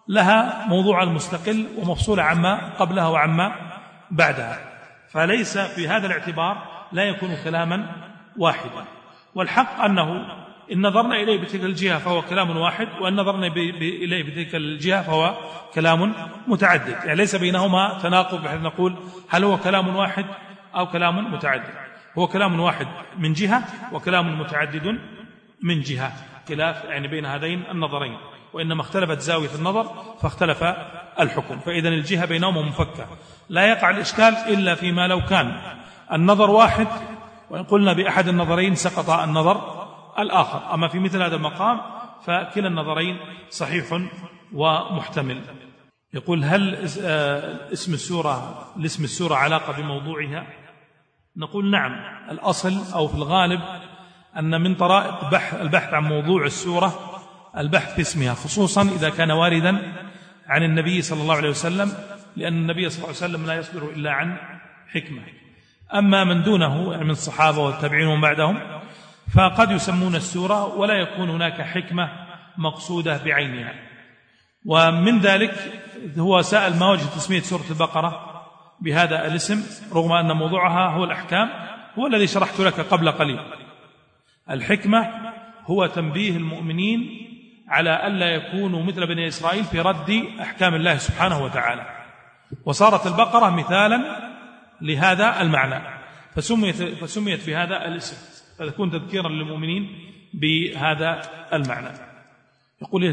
لها موضوع المستقل ومفصولة عما قبلها وعما بعدها، فليس في هذا الاعتبار لا يكون كلاما واحدا. والحق أنه إن نظرنا إليه بتلك الجهة فهو كلام واحد، وإن نظرنا إليه بتلك الجهة فهو كلام متعدد، يعني ليس بينهما تناقض بحيث نقول هل هو كلام واحد أو كلام متعدد. هو كلام واحد من جهة وكلام متعدد من جهة، خلاف يعني بين هذين النظرين، وإنما اختلفت زاوية النظر فاختلف الحكم. فإذا الجهة بينهما منفكة، لا يقع الإشكال إلا فيما لو كان النظر واحد وإن قلنا بأحد النظرين سقط النظر الآخر. أما في مثل هذا المقام فكلا النظرين صحيح ومحتمل. يقول هل اسم السورة لاسم السورة علاقة بموضوعها؟ نقول نعم، الأصل أو في الغالب أن من طرائق البحث عن موضوع السورة البحث في اسمها، خصوصا إذا كان واردا عن النبي صلى الله عليه وسلم، لأن النبي صلى الله عليه وسلم لا يصدر إلا عن حكمة. أما من دونه يعني من الصحابة والتابعين ومن بعدهم فقد يسمون السورة ولا يكون هناك حكمة مقصودة بعينها. ومن ذلك هو سأل ما وجه تسمية سورة البقرة بهذا الاسم رغم أن موضوعها هو الأحكام، هو الذي شرحت لك قبل قليل. الحكمة هو تنبيه المؤمنين على ألا يكونوا مثل بني إسرائيل في رد أحكام الله سبحانه وتعالى، وصارت البقرة مثالا لهذا المعنى فسميت, فسميت بهذا الاسم، فتكون تذكيرا للمؤمنين بهذا المعنى. يقول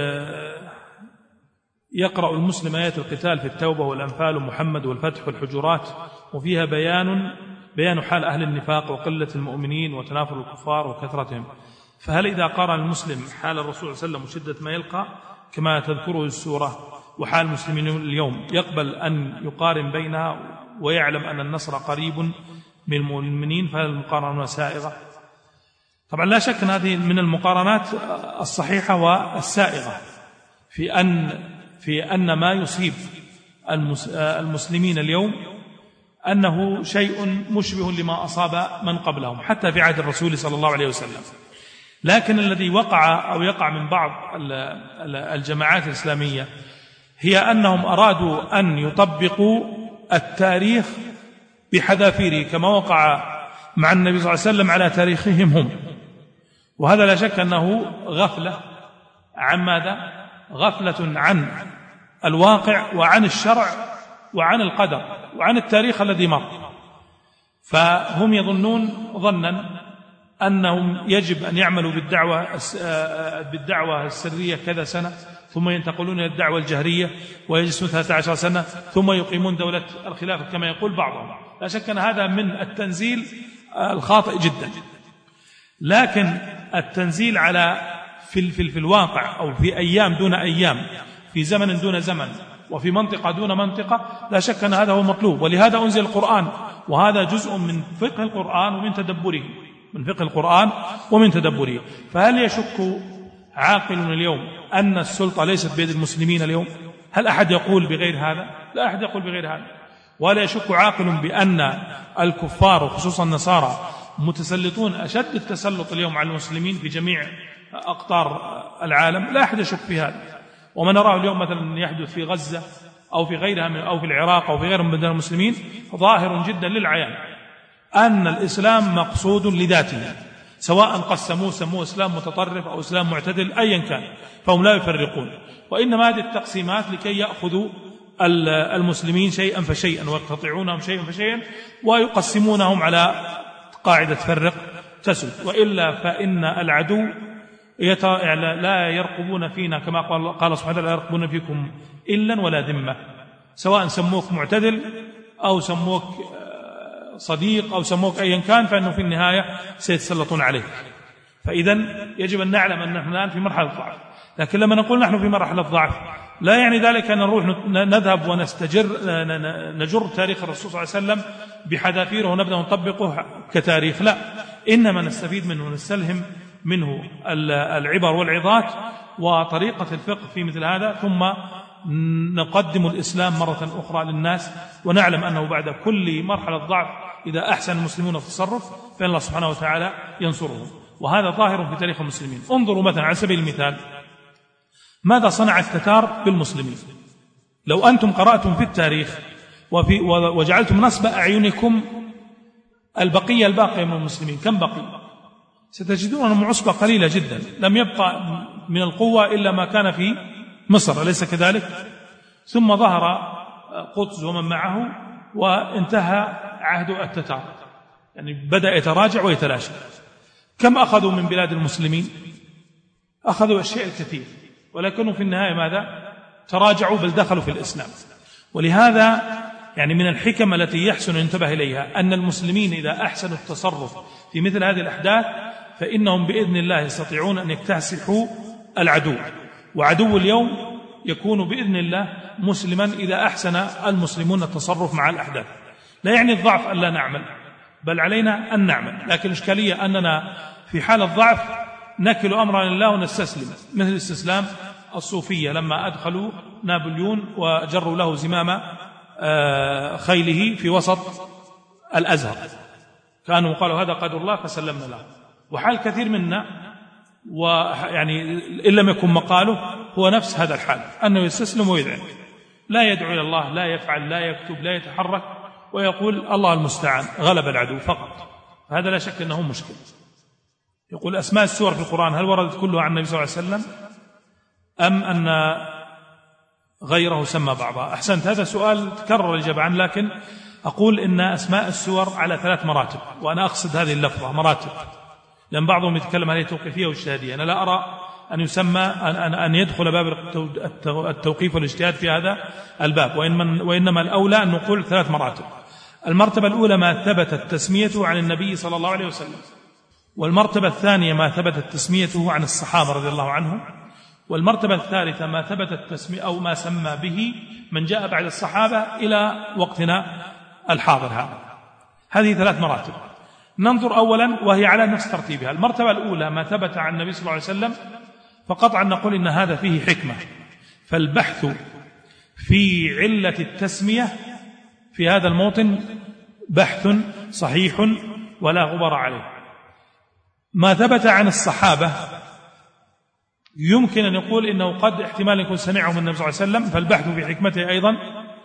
يقرأ المسلم آيات القتال في التوبة والأنفال ومحمد والفتح والحجرات، وفيها بيان بيان حال أهل النفاق وقلة المؤمنين وتنافر الكفار وكثرتهم، فهل إذا قارن المسلم حال الرسول صلى الله عليه وسلم وشدة ما يلقى كما تذكره السورة وحال المسلمين اليوم يقبل أن يقارن بينها ويعلم أن النصر قريب من المؤمنين، فهل المقارنة سائغة؟ طبعا لا شك أن هذه من المقارنات الصحيحة والسائغة في أن في أن ما يصيب المسلمين اليوم أنه شيء مشبه لما أصاب من قبلهم حتى في عهد الرسول صلى الله عليه وسلم. لكن الذي وقع أو يقع من بعض الجماعات الإسلامية هي أنهم أرادوا أن يطبقوا التاريخ بحذافيره كما وقع مع النبي صلى الله عليه وسلم على تاريخهم هم، وهذا لا شك أنه غفلة عن ماذا؟ غفلة عن الواقع وعن الشرع وعن القدر وعن التاريخ الذي مر. فهم يظنون ظنا أنهم يجب أن يعملوا بالدعوة بالدعوة السرية كذا سنة ثم ينتقلون إلى الدعوة الجهرية ويجلسون ثلاثة عشر سنة ثم يقيمون دولة الخلافة كما يقول بعضهم. لا شك أن هذا من التنزيل الخاطئ جدا، لكن التنزيل على في, في, في الواقع أو في أيام دون أيام، في زمن دون زمن، وفي منطقة دون منطقة، لا شك أن هذا هو المطلوب. ولهذا أنزل القرآن، وهذا جزء من فقه القرآن ومن تدبره من فقه القرآن ومن تدبره. فهل يشك عاقل اليوم أن السلطة ليست بيد المسلمين اليوم؟ هل أحد يقول بغير هذا؟ لا أحد يقول بغير هذا. ولا يشك عاقل بأن الكفار وخصوصا النصارى متسلطون أشد التسلط اليوم على المسلمين في جميع أقطار العالم، لا أحد يشك في هذا. وما نراه اليوم مثلا يحدث في غزة أو في غيرها أو في العراق أو في غيرهم من المسلمين ظاهر جدا للعيان أن الإسلام مقصود لذاته، سواء قسموه سموه إسلام متطرف أو إسلام معتدل أيا كان، فهم لا يفرقون. وإنما هذه التقسيمات لكي يأخذوا المسلمين شيئا فشيئا ويقتطعونهم شيئا فشيئا ويقسمونهم على قاعدة فرق تسد، وإلا فإن العدو لا يرقبون فينا كما قال سبحانه لا يرقبون فيكم إلا ولا ذمة، سواء سموك معتدل أو سموك صديق أو سموك أيا كان، فإنه في النهاية سيتسلطون عليك. فإذا يجب أن نعلم أن نحن الآن في مرحلة ضعف. لكن لما نقول نحن في مرحلة ضعف لا يعني ذلك أن نروح نذهب ونستجر نجر تاريخ الرسول صلى الله عليه وسلم بحذافيره ونبدأ نطبقه كتاريخ، لا، إنما نستفيد منه ونستلهم منه العبر والعظات وطريقة الفقه في مثل هذا، ثم نقدم الإسلام مرة أخرى للناس، ونعلم أنه بعد كل مرحلة ضعف إذا أحسن المسلمون في التصرف فإن الله سبحانه وتعالى ينصرهم، وهذا ظاهر في تاريخ المسلمين. انظروا مثلا على سبيل المثال ماذا صنع التتار بالمسلمين؟ لو أنتم قرأتم في التاريخ وفي وجعلتم نصب أعينكم البقية الباقية من المسلمين، كم بقي؟ ستجدون أنهم عصبة قليلة جدا، لم يبقى من القوة إلا ما كان في مصر، أليس كذلك؟ ثم ظهر قطز ومن معه وانتهى عهد التتار، يعني بدأ يتراجع ويتلاشى. كم أخذوا من بلاد المسلمين؟ أخذوا الشيء الكثير، ولكنهم في النهاية ماذا؟ تراجعوا بل دخلوا في الإسلام. ولهذا يعني من الحكم التي يحسن أن ينتبه إليها أن المسلمين إذا أحسنوا التصرف في مثل هذه الأحداث فإنهم بإذن الله يستطيعون أن يكتسحوا العدو، وعدو اليوم يكون بإذن الله مسلما إذا أحسن المسلمون التصرف مع الأحداث. لا يعني الضعف أن لا نعمل، بل علينا أن نعمل، لكن الإشكالية أننا في حال الضعف نكل أمرنا لله ونستسلم، مثل استسلام الصوفية لما أدخلوا نابليون وجروا له زمام خيله في وسط الأزهر، كانوا قالوا هذا قدر الله فسلمنا له. وحال كثير منا، ويعني إن لم يكن مقاله هو نفس هذا الحال، أنه يستسلم ويذعن، لا يدعو إلى الله، لا يفعل، لا يكتب، لا يتحرك، ويقول الله المستعان، غلب العدو فقط. هذا لا شك أنه مشكل. يقول أسماء السور في القرآن هل وردت كلها عن النبي صلى الله عليه وسلم أم أن غيره سمى بعضها؟ أحسنت، هذا سؤال تكرر الإجابة عنه، لكن أقول إن أسماء السور على ثلاث مراتب، وأنا أقصد هذه اللفظة مراتب، لأن بعضهم يتكلم عليه توقيفية واجتهادية. أنا لا أرى أن يسمى أن, أن يدخل باب التوقيف والاجتهاد في هذا الباب، وإنما الأولى أن نقول ثلاث مراتب. المرتبة الأولى ما ثبتت تسميته عن النبي صلى الله عليه وسلم، والمرتبة الثانية ما ثبتت تسميته عن الصحابة رضي الله عنهم، والمرتبة الثالثة ما ثبتت تسمية أو ما سمى به من جاء بعد الصحابة إلى وقتنا الحاضر هذا. هذه ثلاث مراتب. ننظر أولا وهي على نفس ترتيبها. المرتبة الأولى ما ثبت عن النبي صلى الله عليه وسلم، فقطعا نقول إن هذا فيه حكمة، فالبحث في علة التسمية في هذا الموطن بحث صحيح ولا غبار عليه. ما ثبت عن الصحابة يمكن أن يقول إنه قد احتمال يكون سمعه من النبي صلى الله عليه وسلم، فالبحث في حكمته أيضا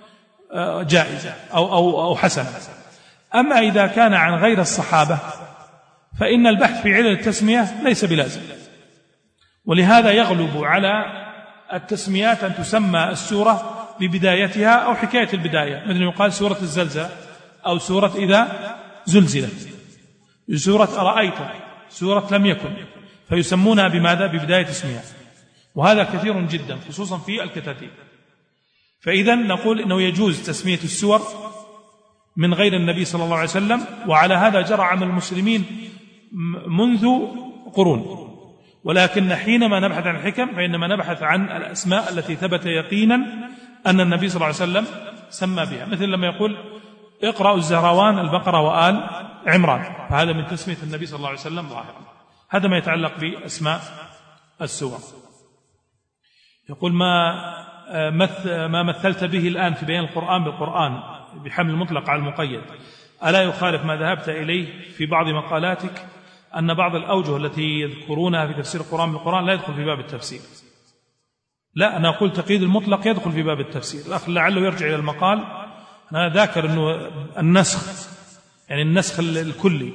جائزة أو, أو, أو حسنة. أما إذا كان عن غير الصحابة فإن البحث في علل التسمية ليس بلازم، ولهذا يغلب على التسميات أن تسمى السورة ببدايتها أو حكاية البداية، مثل يقال سورة الزلزلة أو سورة إذا زلزلت، سورة أرأيت، سورة لم يكن، فيسمونها بماذا؟ ببداية اسمها. وهذا كثير جدا خصوصا في الكتاتيب. فإذا نقول إنه يجوز تسمية السور من غير النبي صلى الله عليه وسلم، وعلى هذا جرى عمل المسلمين منذ قرون. ولكن حينما نبحث عن الحكم فإنما نبحث عن الأسماء التي ثبت يقينا أن النبي صلى الله عليه وسلم سمى بها، مثل لما يقول اقرأوا الزهراوان البقرة وآل عمران، فهذا من تسمية النبي صلى الله عليه وسلم ظاهرا. هذا ما يتعلق بأسماء السور. يقول ما ما مثلت به الآن في بيان القرآن بالقرآن بحمل المطلق على المقيد، ألا يخالف ما ذهبت إليه في بعض مقالاتك أن بعض الأوجه التي يذكرونها في تفسير القرآن بالقرآن لا يدخل في باب التفسير؟ لا، أنا أقول تقييد المطلق يدخل في باب التفسير. الأخ لعله يرجع إلى المقال، أنا ذاكر أنه النسخ يعني النسخ الكلي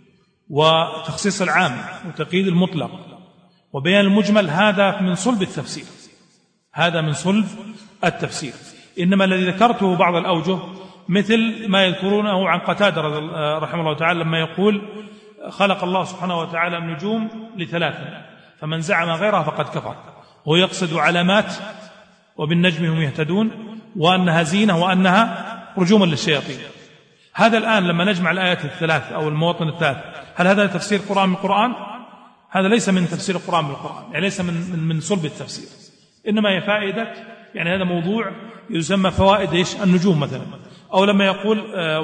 وتخصيص العام وتقييد المطلق وبيان المجمل هذا من صلب التفسير، هذا من صلب التفسير. إنما الذي ذكرته بعض الأوجه مثل ما يذكرونه عن قتادة رحمه الله تعالى لما يقول خلق الله سبحانه وتعالى النجوم لثلاثة فمن زعم غيرها فقد كفر، هو يقصد علامات وبالنجم هم يهتدون وأنها زينة وأنها رجوما للشياطين. هذا الآن لما نجمع الآيات الثلاث أو المواطن الثلاث، هل هذا تفسير القرآن بالقرآن؟ هذا ليس من تفسير القرآن بالقرآن، يعني ليس من من صلب التفسير، إنما هي فائدة، يعني هذا موضوع يسمى فوائد إيش النجوم مثلا. أو لما يقول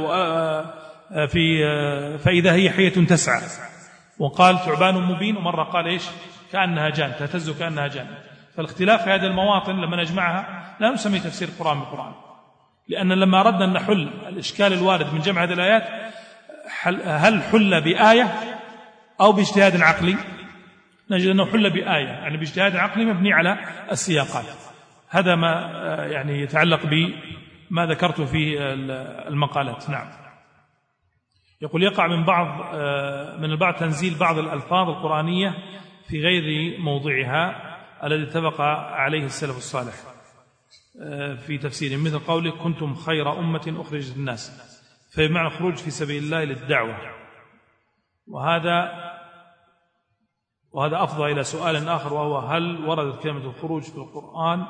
في فإذا هي حية تسعى، وقال ثعبان مبين، ومرة قال إيش كأنها جان تهتز كأنها جان. فالاختلاف في هذه المواطن لما نجمعها لا نسمي تفسير القرآن بالقرآن، لأن لما أردنا أن نحل الإشكال الوارد من جمع هذه الآيات هل حل بآية أو باجتهاد عقلي؟ نجد أنه حل بآية، يعني باجتهاد عقلي مبني على السياقات. هذا ما يعني يتعلق بما ذكرت في المقالات. نعم. يقول يقع من بعض من البعض تنزيل بعض الألفاظ القرآنية في غير موضعها الذي اتفق عليه السلف الصالح في تفسيره، مثل قوله كنتم خير أمة أخرجت الناس، فبمعنى خروج في سبيل الله للدعوة. وهذا وهذا أفضى إلى سؤال آخر، وهو هل وردت كلمة الخروج في القرآن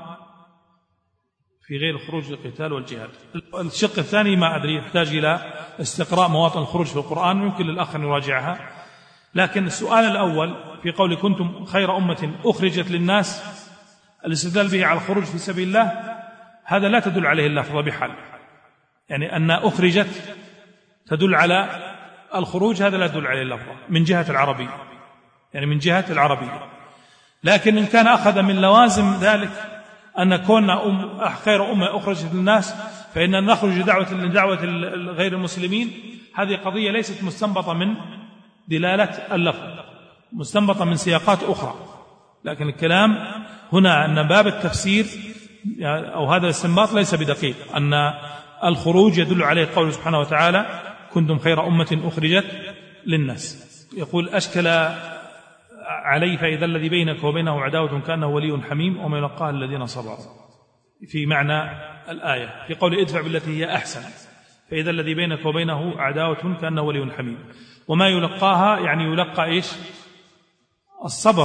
في غير الخروج للقتال والجهاد؟ الشق الثاني ما أدري، يحتاج إلى استقراء مواطن الخروج في القرآن، يمكن للأخ أن يراجعها. لكن السؤال الأول في قول كنتم خير أمة أخرجت للناس، الاستدلال به على الخروج في سبيل الله، هذا لا تدل عليه اللفظة بحال، يعني أن أخرجت تدل على الخروج، هذا لا تدل عليه اللفظة من جهة العربية، يعني من جهة العربية. لكن إن كان أخذ من لوازم ذلك أن كنا أم خير أمة أخرجت للناس فإن نخرج دعوة لدعوة غير المسلمين، هذه قضية ليست مستنبطة من دلالة اللفظ، مستنبطة من سياقات أخرى. لكن الكلام هنا أن باب التفسير أو هذا الاستنباط ليس بدقيق، أن الخروج يدل عليه قوله سبحانه وتعالى كنتم خير أمة أخرجت للناس. يقول أشكل عليه فإذا الذي بينك وبينه عداوة كأنه ولي حميم وما يلقاها الذين صبروا، في معنى الآية في قول ادفع بالتي هي أحسن، فإذا الذي بينك وبينه عداوة كأنه ولي حميم، وما يلقاها يعني يلقى إيش؟ الصبر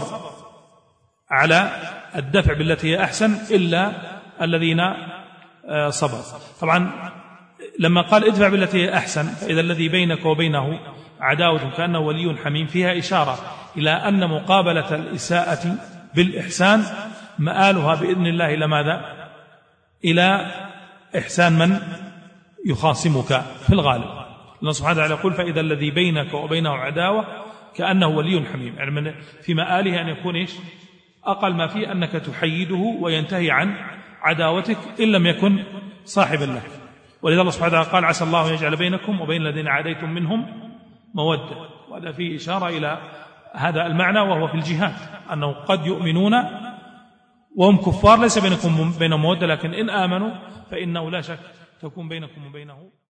على الدفع بالتي هي أحسن إلا الذين صبروا. طبعا لما قال ادفع بالتي هي أحسن فإذا الذي بينك وبينه عداوة كأنه ولي حميم، فيها إشارة إلى أن مقابلة الإساءة بالإحسان مآلها بإذن الله إلى ماذا؟ إلى إحسان من يخاصمك في الغالب. الله سبحانه وتعالى يقول فإذا الذي بينك وبينه عداوة كأنه ولي حميم، يعني في مآله أن يكون إيش؟ أقل ما فيه أنك تحيده وينتهي عن عداوتك إن لم يكن صاحبا له. ولذا الله سبحانه وتعالى قال عسى الله أن يجعل بينكم وبين الذين عاديتم منهم مودة، وهذا فيه إشارة إلى هذا المعنى، وهو في الجهاد أنه قد يؤمنون وهم كفار ليس بينكم بينهم مودة، لكن إن آمنوا فإنه لا شك تكون بينكم وبينه